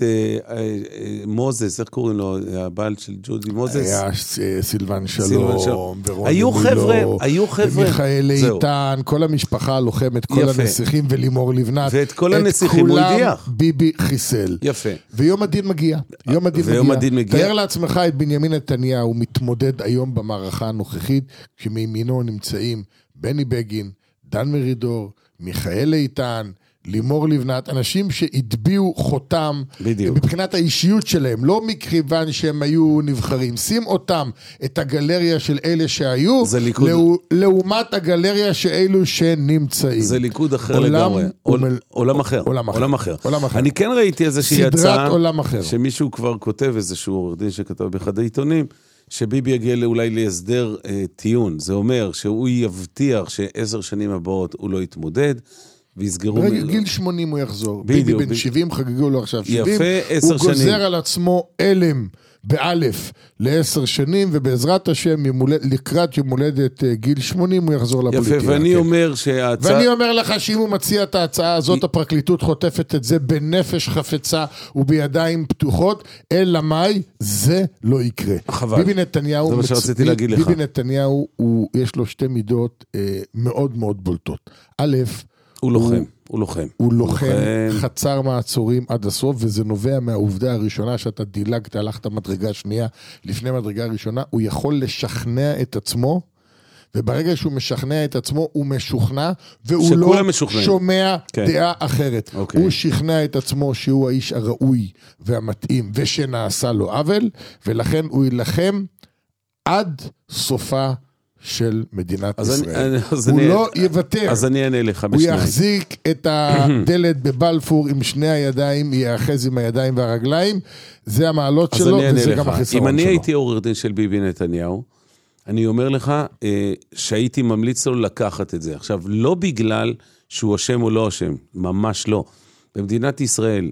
מוזס, איך קוראים לו, הבעל של ג'ודי מוזס? היה סילבן שלום, היו חבר'ה, היו חבר'ה. מיכאל איתן, כל המשפחה הלוחמת, כל הנסיכים ולימור לבנת. ואת כל הנסיכים הוא הדיח. ביבי חיסל. יפה. ויום הדין מגיע. יום הדין ויום מגיע. הדין מגיע. תאר לעצמך את בנימין נתניהו, הוא מתמודד היום במערכה הנוכחית, כשמימינו נמצאים בני בגין, דן מרידור, מיכאל איתן, לימור לבנת, אנשים שהטביעו חותם בדיוק. מבחינת האישיות שלהם, לא מכיוון שהם היו נבחרים. שים אותם, את הגלריה של אלה שהיו, ליכוד... לא... לעומת הגלריה של אלו שנמצאים. זה ליכוד אחר עולם לגמרי. עול... עול... עולם אחר. עולם אחר. עולם אחר. עולם אחר. אני כן ראיתי איזושהי הצעה, סדרת עולם אחר. שמישהו כבר כותב איזשהו עורך דין שכתב באחד העיתונים, שביבי יגיע אולי להסדר אה, טיעון. זה אומר שהוא יבטיח שעשר שנים הבאות הוא לא יתמודד, ויסגרו... בגיל שמונים הוא יחזור. ביבי בן שבעים, חגגו לו עכשיו שבעים. יפה, עשר שנים. הוא גוזר על עצמו אלם באלף לעשר שנים, ובעזרת השם לקראת יום הולדת גיל שמונים הוא יחזור לפוליטיקה. יפה, ואני אומר שההצעה... ואני אומר לך שאם הוא מציע את ההצעה הזאת, הפרקליטות חוטפת את זה בנפש חפצה ובידיים פתוחות, אלא מאי, זה לא יקרה. חבל. ביבי נתניהו... זה מה שרציתי להגיד לך. ביבי נתניהו, יש לו שתי מידות מאוד מאוד בולטות. א', הוא לוחם, הוא לוחם. הוא לוחם, חצר מעצורים עד הסוף, וזה נובע מהעובדה הראשונה שאתה דילגת, הלכת מדרגה שנייה, לפני מדרגה ראשונה, הוא יכול לשכנע את עצמו, וברגע שהוא משכנע את עצמו, הוא משוכנע, והוא לא משוכנע. שומע כן. דעה אחרת. אוקיי. הוא שכנע את עצמו שהוא האיש הראוי והמתאים, ושנעשה לו עוול, ולכן הוא ילחם עד סופה של מדינת ישראל. הוא לא יוותר. אז אני אענה לך בשניים. הוא יחזיק את הדלת בבלפור עם שני הידיים, יאחז עם הידיים והרגליים, זה המעלות שלו, וזה גם החיסרון שלו. אם אני הייתי עורך דין של ביבי נתניהו, אני אומר לך שהייתי ממליץ לו לקחת את זה. עכשיו, לא בגלל שהוא אשם או לא אשם, ממש לא. במדינת ישראל,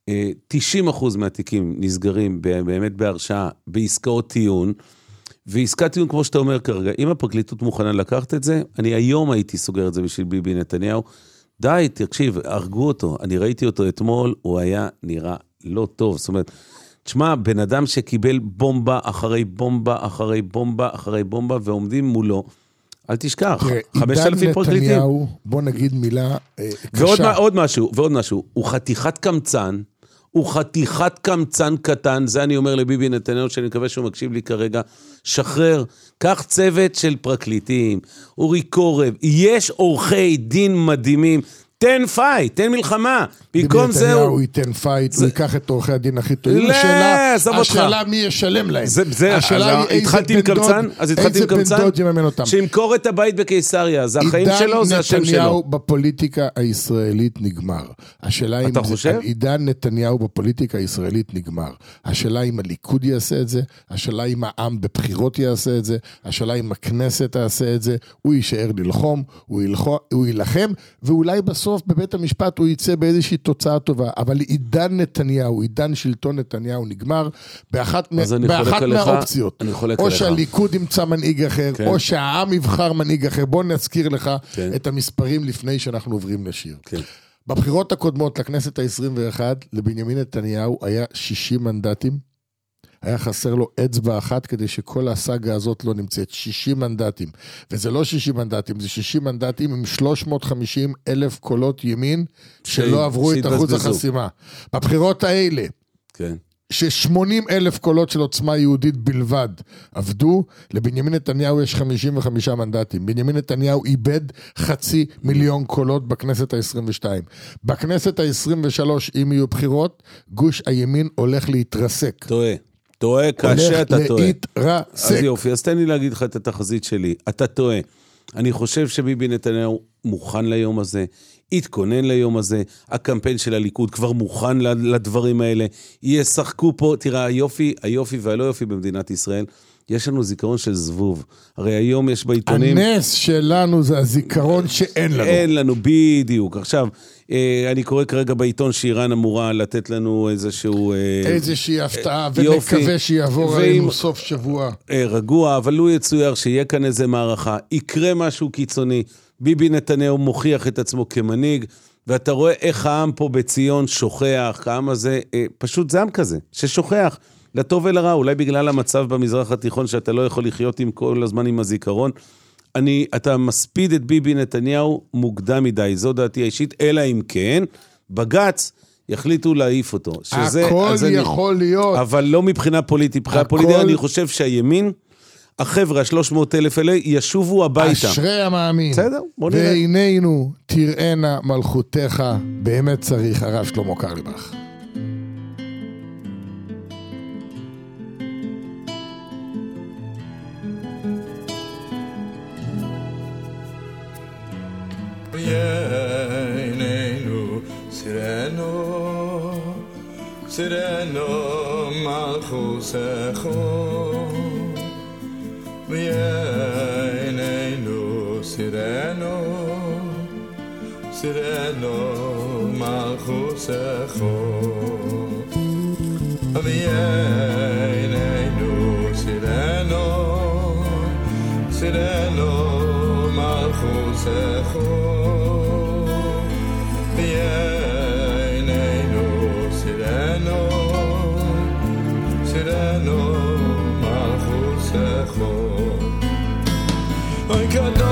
תשעים אחוז מהתיקים נסגרים באמת בהרשעה, בעסקאות טיעון, ועסקת טיעון, כמו שאתה אומר כרגע, אם הפרקליטות מוכנה לקחת את זה, אני היום הייתי סוגר את זה בשביל ביבי נתניהו. די, תקשיב, הרגו אותו. אני ראיתי אותו אתמול, הוא היה נראה לא טוב. זאת אומרת, תשמע, בן אדם שקיבל בומבה אחרי בומבה אחרי בומבה אחרי בומבה, ועומדים מולו, אל תשכח, חמשת אלפים פרקליטים. נתניהו, בוא נגיד מילה אה, ועוד, קשה. ועוד משהו, ועוד משהו, הוא חתיכת קמצן, הוא חתיכת קמצן קטן, זה אני אומר לביבי נתניהו, שאני מקווה שהוא מקשיב לי כרגע, שחרר, קח צוות של פרקליטים, אורי קורב, יש עורכי דין מדהימים, תן פייט, תן מלחמה, במקום זה הוא... הוא ייתן פייט, הוא ייקח את עורכי הדין הכי טובים, השאלה מי ישלם להם. השאלה היא התחלתי עם קמצן, אז התחלתי עם קמצן, שימכור את הבית בקיסריה, זה החיים שלו, זה השם שלו. עידן נתניהו בפוליטיקה הישראלית נגמר. אתה חושב? עידן נתניהו בפוליטיקה הישראלית נגמר. השאלה אם הליכוד יעשה את זה, השאלה אם העם בבחירות יעשה את זה, השאלה אם הכנסת תעשה את זה, הוא יישאר ללחום, הוא ילחם, ואולי בסוף בסוף בבית המשפט הוא יצא באיזושהי תוצאה טובה, אבל עידן נתניהו, עידן שלטון נתניהו נגמר באחת, באחת מהאופציות. או שהליכוד ימצא מנהיג אחר, כן. או שהעם יבחר מנהיג אחר. בוא נזכיר לך כן. את המספרים לפני שאנחנו עוברים לשיר. כן. בבחירות הקודמות לכנסת ה-עשרים ואחת, לבנימין נתניהו היה שישים מנדטים, היה חסר לו אצבע אחת כדי שכל הסאגה הזאת לא נמצאת, שישים מנדטים, וזה לא שישים מנדטים, זה שישים מנדטים עם שלוש מאות וחמישים אלף קולות ימין, שלא עברו את אחוז החסימה. בבחירות האלה, כן. ש-שמונים אלף קולות של עוצמה יהודית בלבד עבדו, לבנימין נתניהו יש חמישים וחמישה מנדטים. בנימין נתניהו איבד חצי מיליון קולות בכנסת ה-עשרים ושתיים. בכנסת ה-עשרים ושלוש, אם יהיו בחירות, גוש הימין הולך להתרסק. טועה. טועה, כאשר אתה טועה. להתרסק. אז יופי, אז תן לי להגיד לך את התחזית שלי. אתה טועה. אני חושב שביבי נתניהו מוכן ליום הזה, התכונן ליום הזה, הקמפיין של הליכוד כבר מוכן לדברים האלה, ישחקו פה, תראה, היופי, היופי והלא יופי במדינת ישראל, יש לנו זיכרון של זבוב. הרי היום יש בעיתונים... הנס שלנו זה הזיכרון שאין לנו. אין לנו, בדיוק. עכשיו, אני קורא כרגע בעיתון שאיראן אמורה לתת לנו איזשהו... איזושהי הפתעה, ומקווה שיעבור עלינו סוף שבוע. רגוע, אבל לא יצויר שיהיה כאן איזה מערכה. יקרה משהו קיצוני. ביבי נתניהו מוכיח את עצמו כמנהיג, ואתה רואה איך העם פה בציון שוכח, העם הזה, פשוט זה עם כזה, ששוכח, לטוב ולרע, אולי בגלל המצב במזרח התיכון, שאתה לא יכול לחיות עם כל הזמן עם הזיכרון. אני, אתה מספיד את ביבי נתניהו מוקדם מדי, זו דעתי האישית, אלא אם כן, בגץ יחליטו להעיף אותו. שזה, הכל יכול אני, להיות. אבל לא מבחינה פוליטית, מבחינה הכל... פוליטית, אני חושב שהימין, החבר'ה, שלוש מאות אלף אלה, ישובו הביתה. אשרי המאמין. בסדר, בוא נראה. ועינינו תראינה מלכותך, באמת צריך, הרב שלמה קרליבך. ועינינו תראינו, תראינו מלכותך. Vieneno, sireno, sireno, malchusecho. Vieneno, sireno, sireno, malchusecho. Vieneno, sireno, sireno, malchusecho. I got no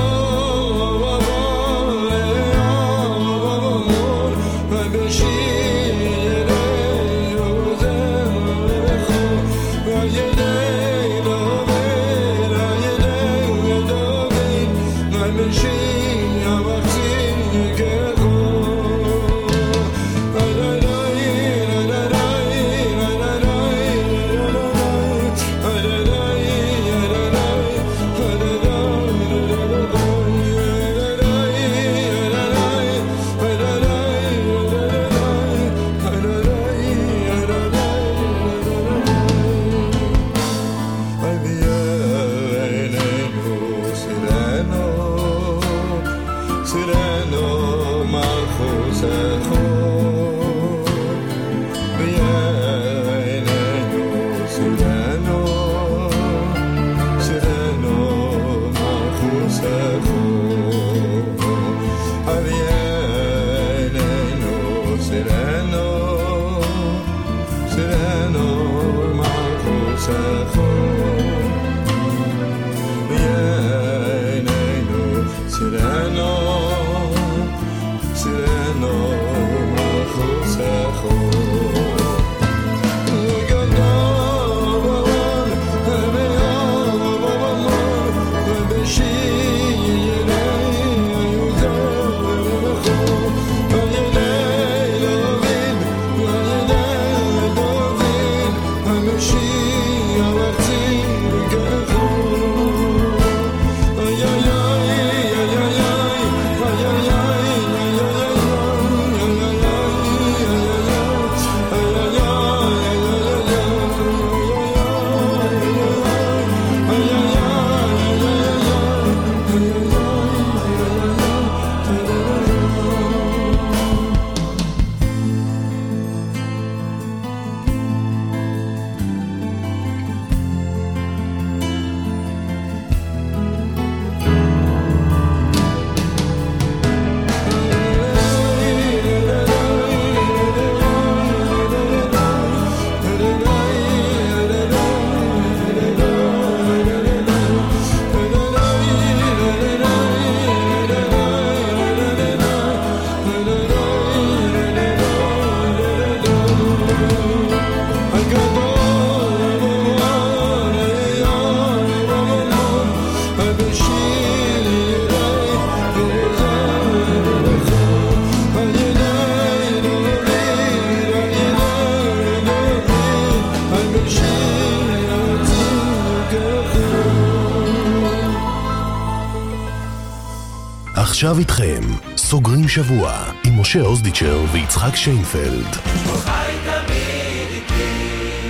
עכשיו איתכם, סוגרים שבוע עם משה אוזדיצ'ר ויצחק שיינפלד. חי תמיד איתי.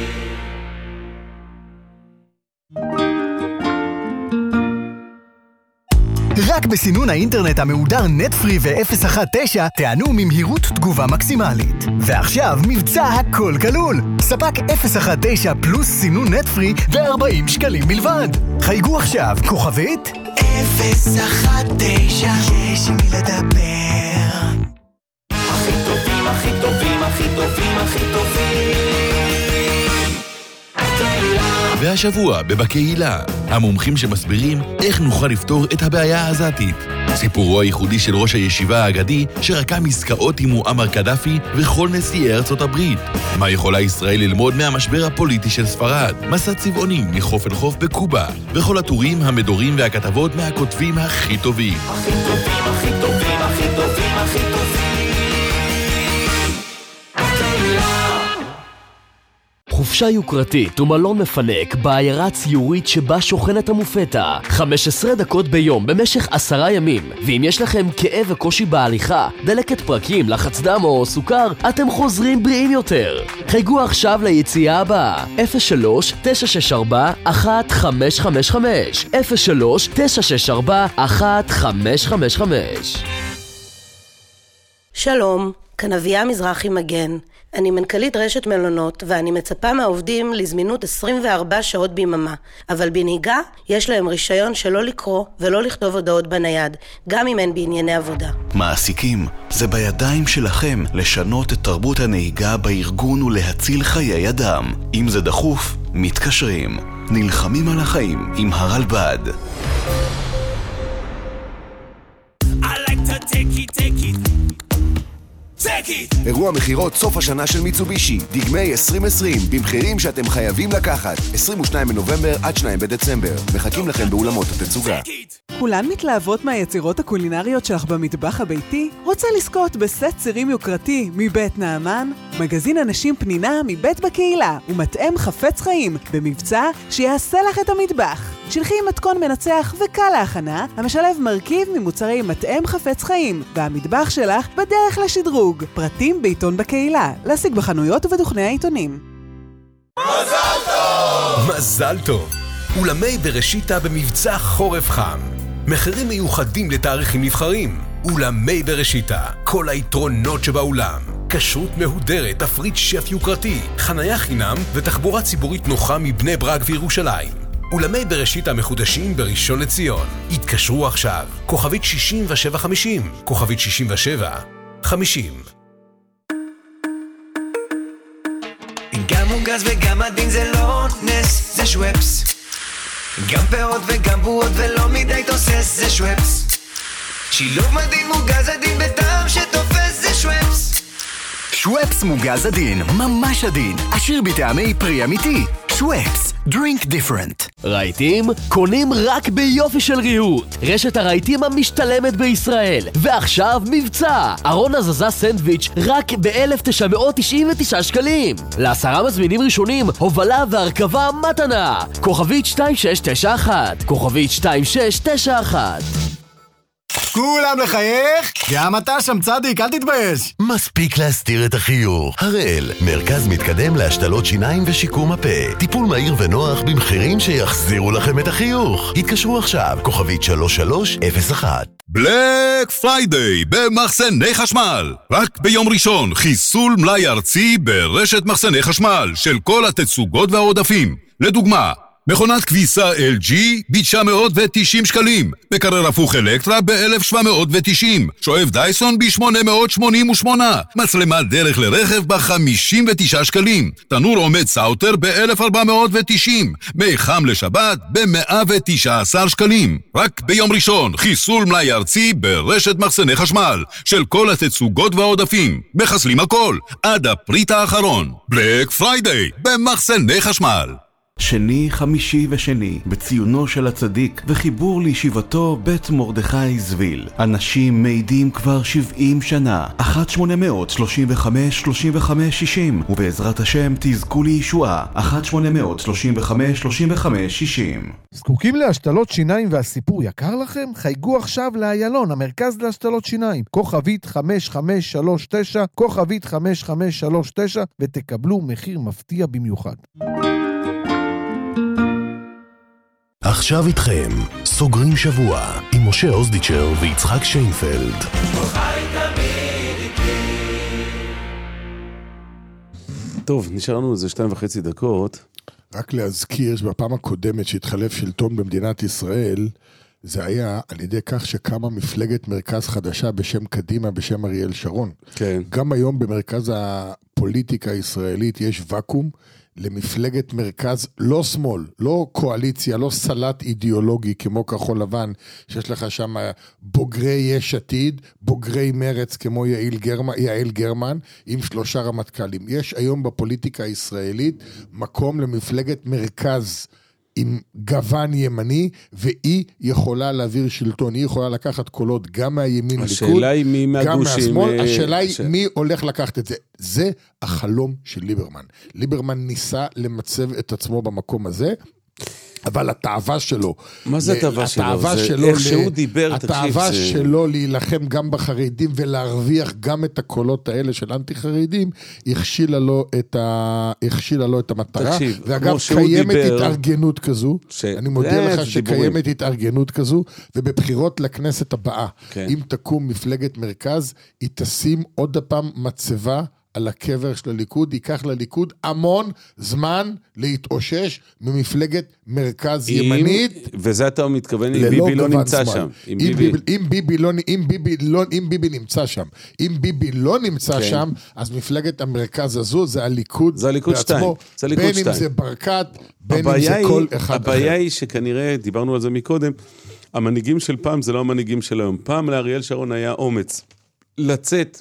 רק בסינון האינטרנט המהודר נטפרי ו-אפס אחת תשע תענו ממהירות תגובה מקסימלית. ועכשיו מבצע הכל כלול. ספק אפס אחת תשע פלוס סינון נטפרי ב-ארבעים שקלים בלבד. חייגו עכשיו, כוכבית אפס אחת תשע, יש עם מי לדבר. הכי טובים, הכי טובים, הכי טובים, הכי טובים. והשבוע בבקהילה, המומחים שמסבירים איך נוכל לפתור את הבעיה העזתית. סיפורו הייחודי של ראש הישיבה האגדי שרקם עסקאות עם מועמר קדאפי וכל נשיאי ארצות הברית. מה יכולה ישראל ללמוד מהמשבר הפוליטי של ספרד? מסע צבעונים מחוף אל חוף בקובה. וכל הטורים, המדורים והכתבות מהכותבים הכי טובים. הכי טובים, הכי טובים, הכי טובים, הכי טובים. חופשה יוקרתית ומלון מפנק בעיירה ציורית שבה שוכנת המופתה. חמש עשרה דקות ביום במשך עשרה ימים. ואם יש לכם כאב וקושי בהליכה, דלקת פרקים, לחץ דם או סוכר, אתם חוזרים בריאים יותר. חייגו עכשיו ליציאה הבאה. אפס שלוש תשע שש ארבע אחת חמש חמש חמש אפס שלוש תשע שש ארבע אחת חמש חמש חמש. שלום, כאן אביה מזרחי מגן. אני מנכ"לית רשת מלונות ואני מצפה מהעובדים לזמינות עשרים וארבע שעות ביממה, אבל בנהיגה יש להם רישיון שלא לקרוא ולא לכתוב הודעות בנייד, גם אם אין בענייני עבודה. מעסיקים, זה בידיים שלכם לשנות את תרבות הנהיגה בארגון ולהציל חיי אדם. אם זה דחוף, מתקשרים. נלחמים על החיים עם הרלב"ד. I like to take it, take it. אירוע מחירות סוף השנה של מיצובישי, דגמי עשרים עשרים, במחירים שאתם חייבים לקחת. עשרים ושניים בנובמבר עד שניים בדצמבר. מחכים לכם באולמות התצוגה. כולן מתלהבות מהיצירות הקולינריות שלך במטבח הביתי? רוצה לזכות בסט צירים יוקרתי מבית נעמן? מגזין אנשים פנינה מבית בקהילה ומטעם חפץ חיים במבצע שיעשה לך את המטבח. שלחי מתכון מנצח וקל להכנה המשלב מרכיב ממוצרי מטעם חפץ חיים, והמטבח שלך בדרך לשדרוג. פרטים בעיתון בקהילה, להשיג בחנויות ובדוכני העיתונים. מזל טוב! מזל טוב! אולמי בראשיתה במבצע חורף חם. מחירים מיוחדים לתאריכים נבחרים. אולמי בראשיתה, כל היתרונות שבאולם. כשרות מהודרת, תפריט שף יוקרתי, חניה חינם ותחבורה ציבורית נוחה מבני ברק וירושלים. אולמי בראשית המחודשים בראשון לציון. התקשרו עכשיו. כוכבית שישים ושבע חמישים. כוכבית שישים ושבע חמישים. גם מוגז וגם עדין זה לא נס, זה שוואפס. גם פירות וגם בועות ולא מדי תוסס, זה שוואפס. שילוב מדהים מוגז עדין בטעם שתופס, זה שוואפס. שוואפס מוגז עדין, ממש עדין, עשיר בטעמי פרי אמיתי. שוואפס, drink different. רהיטים קונים רק ביופי של ריהוט. רשת הרהיטים המשתלמת בישראל. ועכשיו מבצע. ארון הזזה סנדוויץ' רק ב-אלף תשע מאות תשעים ותשעה שקלים. לעשרה מזמינים ראשונים, הובלה והרכבה מתנה. כוכבית שתיים שש תשע אחת. כוכבית שתיים שש תשע אחת. כולם לחייך? גם אתה שם צדיק, אל תתבייש. מספיק להסתיר את החיוך. הראל, מרכז מתקדם להשתלות שיניים ושיקום הפה. טיפול מהיר ונוח במחירים שיחזירו לכם את החיוך. התקשרו עכשיו, כוכבית שלוש שלוש אפס אחת. בלק פריידיי במחסני חשמל. רק ביום ראשון חיסול מלאי ארצי ברשת מחסני חשמל של כל התצוגות והעודפים. לדוגמה, מכונת כביסה אל ג'י ב-תשע מאות ותשעים שקלים, מקרר הפוך אלקטרה ב-אלף שבע מאות ותשעים, שואב דייסון ב-שמונה מאות שמונים ושמונה, מצלמת דרך לרכב ב-חמישים ותשעה שקלים, תנור עומד סאוטר ב-אלף ארבע מאות ותשעים, מי חם לשבת ב-מאה ותשע עשרה שקלים. רק ביום ראשון חיסול מלאי ארצי ברשת מחסני חשמל של כל התצוגות והעודפים, מחסלים הכל עד הפריט האחרון. בלק פריידיי במחסני חשמל. שני, חמישי ושני, בציונו של הצדיק וחיבור לישיבתו בית מרדכי זוויל. אנשים מעידים כבר שבעים שנה. אחת שמונה מאות שלושים וחמש שלושים וחמש שישים, ובעזרת השם תזכו לישועה. אחת שמונה מאות שלושים וחמש שלושים וחמש שישים. זקוקים להשתלות שיניים והסיפור יקר לכם? חייגו עכשיו לאיילון, המרכז להשתלות שיניים. כוכבית חמש חמש שלוש תשע, כוכבית חמש חמש שלוש תשע, ותקבלו מחיר מפתיע במיוחד. עכשיו איתכם, סוגרים שבוע עם משה אוזדיצ'ר ויצחק שיינפלד. טוב, נשאר לנו איזה שתיים וחצי דקות. רק להזכיר שבפעם הקודמת שהתחלף שלטון במדינת ישראל, זה היה על ידי כך שקמה מפלגת מרכז חדשה בשם קדימה, בשם אריאל שרון. כן. גם היום במרכז הפוליטיקה הישראלית יש וקום למפלגת מרכז, לא שמאל, לא קואליציה, לא סלט אידיאולוגי כמו כחול לבן, שיש לך שם בוגרי יש עתיד, בוגרי מרץ כמו יעל גרמן, יעל גרמן, עם שלושה רמטכ"לים. יש היום בפוליטיקה הישראלית מקום למפלגת מרכז עם גוון ימני, והיא יכולה להעביר שלטון, היא יכולה לקחת קולות גם מהימין השאלה ליכוד, היא מי גם מהגושים, מהשמאל, השאלה היא ש... מי הולך לקחת את זה. זה החלום של ליברמן. ליברמן ניסה למצב את עצמו במקום הזה, אבל התאווה שלו, מה זה התאווה שלו? התאווה זה שלו, איך שהוא דיבר, תקשיב, התאווה זה... שלו להילחם גם בחרדים ולהרוויח גם את הקולות האלה של אנטי חרדים, הכשילה לו את ה... הכשילה לו את המטרה. תקשיב, ואגב, קיימת דיבר... התארגנות כזו, ש... אני מודה לך שקיימת דיבורים. התארגנות כזו, ובבחירות לכנסת הבאה, כן. אם תקום מפלגת מרכז, היא תשים עוד פעם מצבה על הקבר של הליכוד, ייקח לליכוד המון זמן להתאושש ממפלגת מרכז אם, ימנית. וזה אתה מתכוון, אם ביבי לא נמצא זמן. שם. אם ביבי, אם, ביבי לא, אם, ביבי לא, אם ביבי נמצא שם. אם ביבי לא נמצא כן. שם, אז מפלגת המרכז הזו, זה הליכוד זה הליכוד בעצמו. זה הליכוד בין שתיים. אם זה ברקת, בין אם זה כל אחד אחר. הבעיה היא שכנראה, דיברנו על זה מקודם, המנהיגים של פעם זה לא המנהיגים של היום. פעם לאריאל שרון היה אומץ. לצאת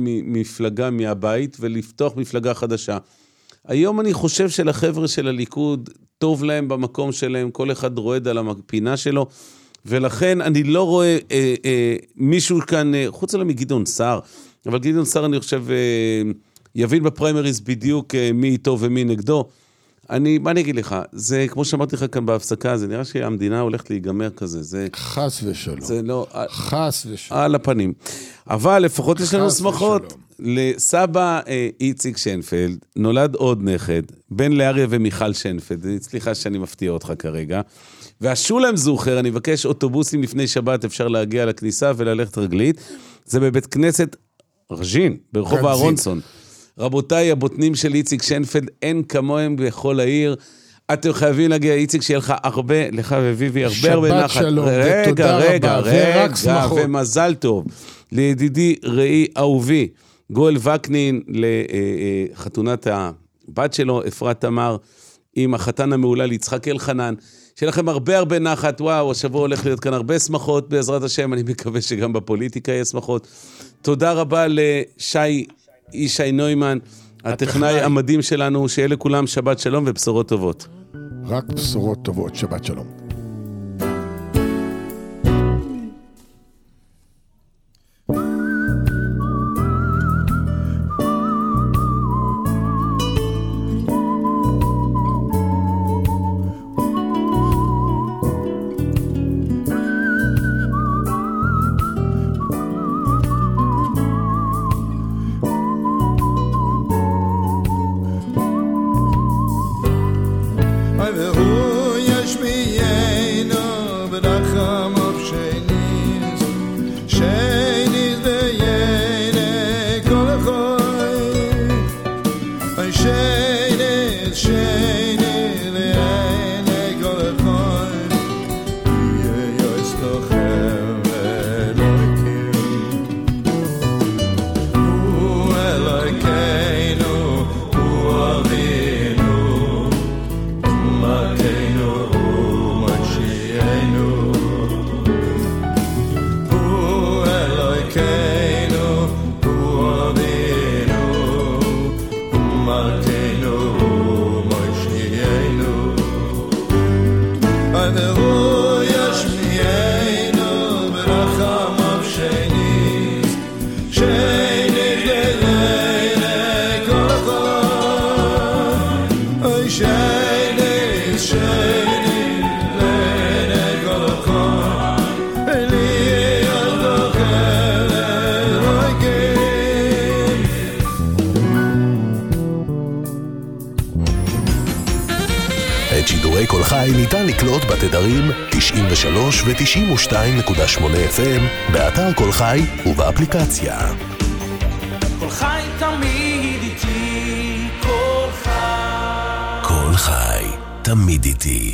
ממפלגה מהבית ולפתוח מפלגה חדשה. היום אני חושב שלחבר'ה של הליכוד טוב להם במקום שלהם, כל אחד רועד על הפינה שלו, ולכן אני לא רואה אה, אה, מישהו כאן, אה, חוץ עליו מגדעון סער, אבל גדעון סער אני חושב אה, יבין בפריימריז בדיוק אה, מי איתו ומי נגדו. אני, מה אני אגיד לך? זה, כמו שאמרתי לך כאן בהפסקה, זה נראה שהמדינה הולכת להיגמר כזה. זה, חס ושלום. זה לא... חס ושלום. על הפנים. אבל לפחות יש לנו שמחות. לסבא אה, איציק שיינפלד, נולד עוד נכד, בן לאריה ומיכל שיינפלד, סליחה שאני מפתיע אותך כרגע, והשולם זוכר, אני מבקש אוטובוסים לפני שבת, אפשר להגיע לכניסה וללכת רגלית, זה בבית כנסת רג'ין, ברחוב אהרונסון. רבותיי, הבוטנים של איציק שיינפלד, אין כמוהם בכל העיר, אתם חייבים להגיע, איציק, שיהיה לך הרבה, לך וביבי, הרבה הרבה נחת. שבת שלום, רגע, ותודה רגע, רבה, רגע, ורק שמחות. ומזל טוב. לידידי, ראי, אהובי, גואל וקנין, לחתונת הבת שלו, אפרת תמר, עם החתן המעולה ליצחק אלחנן. שיהיה לכם הרבה הרבה נחת, וואו, השבוע הולך להיות כאן הרבה שמחות, בעזרת השם, אני מקווה שגם בפוליטיקה יהיה שמחות. תודה רבה לשי, ישי נוימן, הטכנאי המדהים שלנו, שיהיה לכולם שבת שלום ובשורות טובות. רק בשורות טובות, שבת שלום. את שידורי כל חי ניתן לקלוט בתדרים תשעים ושלוש ו-תשעים ושתיים נקודה שמונה אף אם, באתר כל חי ובאפליקציה. כל חי תמיד איתי, כל חי. כל חי תמיד איתי.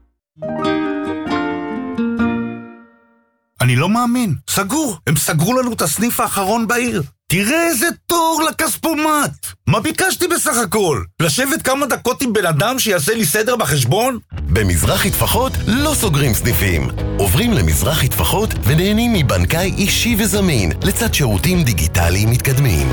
אני לא מאמין, סגור, הם סגרו לנו את הסניף האחרון בעיר. תראה איזה תור לכספומט. מה ביקשתי בסך הכל? לשבת כמה דקות עם בן אדם שיעשה לי סדר בחשבון? במזרחי טפחות לא סוגרים סניפים. עוברים למזרחי טפחות ונהנים מבנקאי אישי וזמין, לצד שירותים דיגיטליים מתקדמים.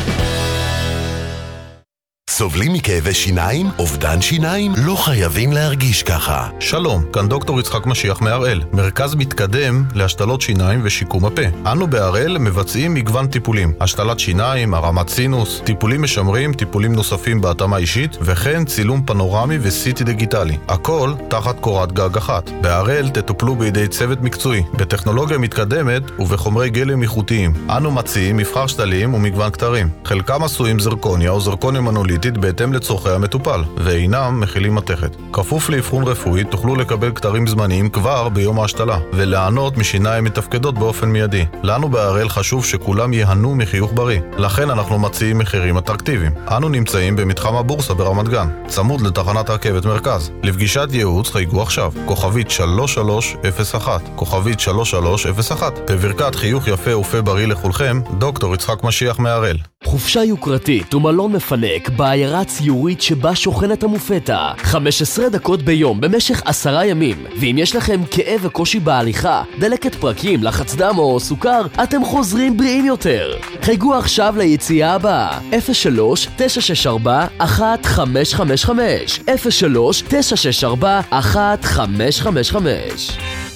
סובלים מכאבי שיניים, אובדן שיניים, לא חייבים להרגיש ככה. שלום, כאן דוקטור יצחק משיח מהראל, מרכז מתקדם להשתלות שיניים ושיקום הפה. אנו בהראל מבצעים מגוון טיפולים, השתלת שיניים, הרמת סינוס, טיפולים משמרים, טיפולים נוספים בהתאמה אישית, וכן צילום פנורמי וסיטי דיגיטלי. הכל תחת קורת גג אחת. בהראל תטופלו בידי צוות מקצועי, בטכנולוגיה מתקדמת ובחומרי גלם איכותיים. אנו מציעים מבחר שתלים ומגוון כתרים. חלקם עשויים זרקוניה או זרקוניה מנוליטית בהתאם לצורכי המטופל, ואינם מכילים מתכת. כפוף לאבחון רפואי תוכלו לקבל כתרים זמניים כבר ביום ההשתלה, ולענות משיניים מתפקדות באופן מיידי. לנו בהראל חשוב שכולם יהנו מחיוך בריא, לכן אנחנו מציעים מחירים אטרקטיביים. אנו נמצאים במתחם הבורסה ברמת גן, צמוד לתחנת הרכבת מרכז. לפגישת ייעוץ חייגו עכשיו, כוכבית שלוש שלוש אפס אחת, כוכבית שלוש שלוש אפס אחת. בברכת חיוך יפה ופה בריא לכולכם, דוקטור יצחק משיח מהראל. חופשה יוקרתית ומלון מפנק בעיירה ציורית שבה שוכנת המופתה, חמש עשרה דקות ביום במשך עשרה ימים. ואם יש לכם כאב וקושי בהליכה, דלקת פרקים, לחץ דם או סוכר, אתם חוזרים בריאים יותר. חייגו עכשיו ליציאה הבאה, אפס שלוש תשע שש ארבע אחת חמש חמש חמש, אפס שלוש תשע שש ארבע אחת חמש חמש חמש.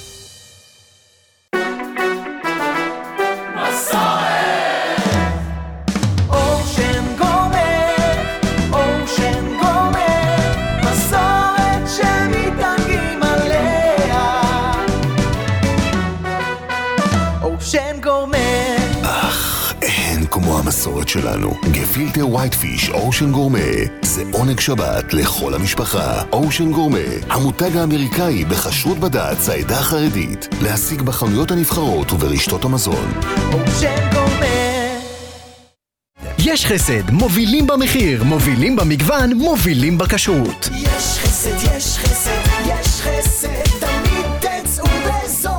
כמו המסורת שלנו, גפילטר ווייט פיש אושן גורמה זה עונג שבת לכל המשפחה. אושן גורמה, המותג האמריקאי בכשרות בד"ץ העדה החרדית, להשיג בחנויות הנבחרות וברשתות המזון. אושן גורמה. יש חסד, מובילים במחיר, מובילים במגוון, מובילים בכשרות. יש חסד, יש חסד, יש חסד, תמיד תצאו בזול.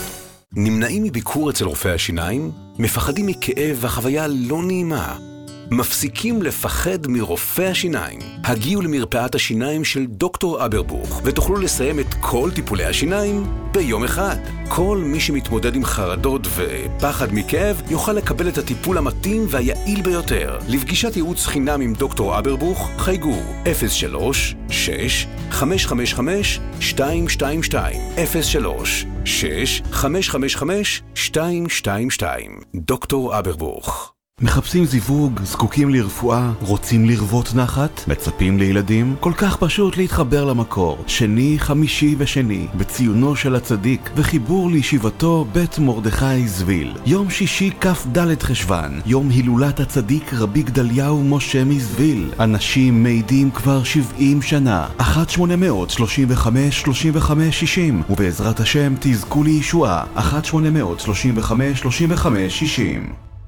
נמנעים מביקור אצל רופא השיניים? מפחדים מכאב והחוויה לא נעימה? מפסיקים לפחד מרופא השיניים? הגיעו למרפאת השיניים של דוקטור אברבוך ותוכלו לסיים את כל טיפולי השיניים ביום אחד. כל מי שמתמודד עם חרדות ופחד מכאב יוכל לקבל את הטיפול המתאים והיעיל ביותר. לפגישת ייעוץ חינם עם דוקטור אברבוך חייגו אפס שלוש שש חמש חמש חמש שתיים שתיים שתיים, אפס שלוש שש חמש חמש חמש שתיים שתיים שתיים. דוקטור אברבוך. מחפשים זיווג, זקוקים לרפואה, רוצים לרוות נחת, מצפים לילדים? כל כך פשוט להתחבר למקור. שני, חמישי ושני, בציונו של הצדיק, וחיבור לישיבתו בית מרדכי זוויל. יום שישי כף ד' חשבן, יום הילולת הצדיק רבי גדליהו משה מזוויל. אנשים מעידים כבר שבעים שנה, אחת שמונה מאות שלושים וחמש שלושים וחמש שישים, ובעזרת השם תזכו לישועה, אחת שמונה מאות שלושים וחמש שלושים וחמש שישים.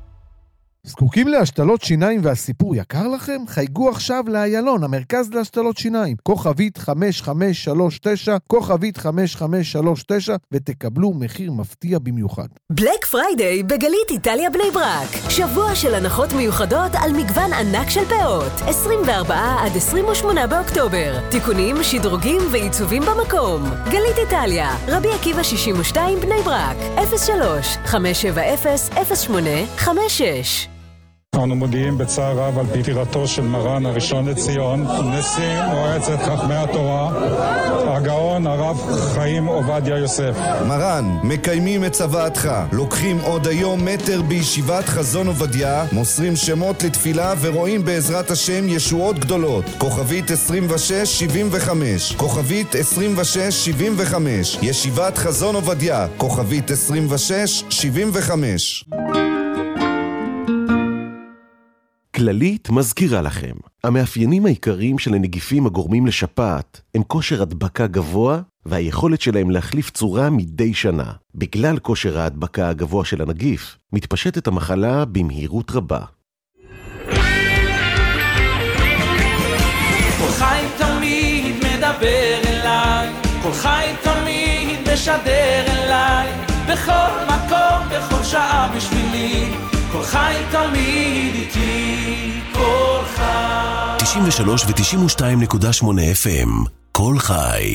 זקוקים להשתלות שיניים והסיפור יקר לכם? חייגו עכשיו לאיילון, המרכז להשתלות שיניים. כוכבית חמש חמש שלוש תשע, כוכבית חמש חמש שלוש תשע, ותקבלו מחיר מפתיע במיוחד. בלק פריידיי בגלית איטליה בני ברק. שבוע של הנחות מיוחדות על מגוון ענק של פאות. עשרים וארבעה עד עשרים ושמונה באוקטובר. תיקונים, שדרוגים ועיצובים במקום. גלית איטליה, רבי עקיבא שישים ושתיים בני ברק. אפס שלוש חמש שבע אפס אפס שמונה חמש שש. אנו מודיעים בצער רב על פטירתו של מרן הראשון לציון, נשיא מועצת חכמי התורה, הגאון הרב חיים עובדיה יוסף. מרן, מקיימים את צוואתך, לוקחים עוד היום מטר בישיבת חזון עובדיה, מוסרים שמות לתפילה ורואים בעזרת השם ישועות גדולות. כוכבית עשרים ושש שבעים וחמש, כוכבית עשרים ושש שבעים וחמש, ישיבת חזון עובדיה, כוכבית עשרים ושש שבעים וחמש. כללית מזכירה לכם, המאפיינים העיקריים של הנגיפים הגורמים לשפעת הם כושר הדבקה גבוה והיכולת שלהם להחליף צורה מדי שנה. בגלל כושר ההדבקה הגבוה של הנגיף, מתפשטת המחלה במהירות רבה. כל חי תמיד מדבר אליי, כל חי תמיד משדר אליי, בכל מקום, בכל שעה בשבילי, כל חי תמיד איתי, כל חי. תשעים ושלוש ותשעים ושתיים נקודה שמונה אף אם, כל חי.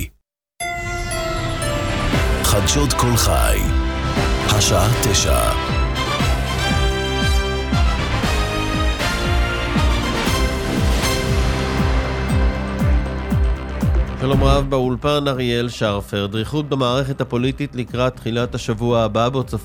חדשות כל חי, השעה תשע. שלום רב באולפן אריאל שרפר. דריכות במערכת הפוליטית לקראת תחילת השבוע הבא בו צפוי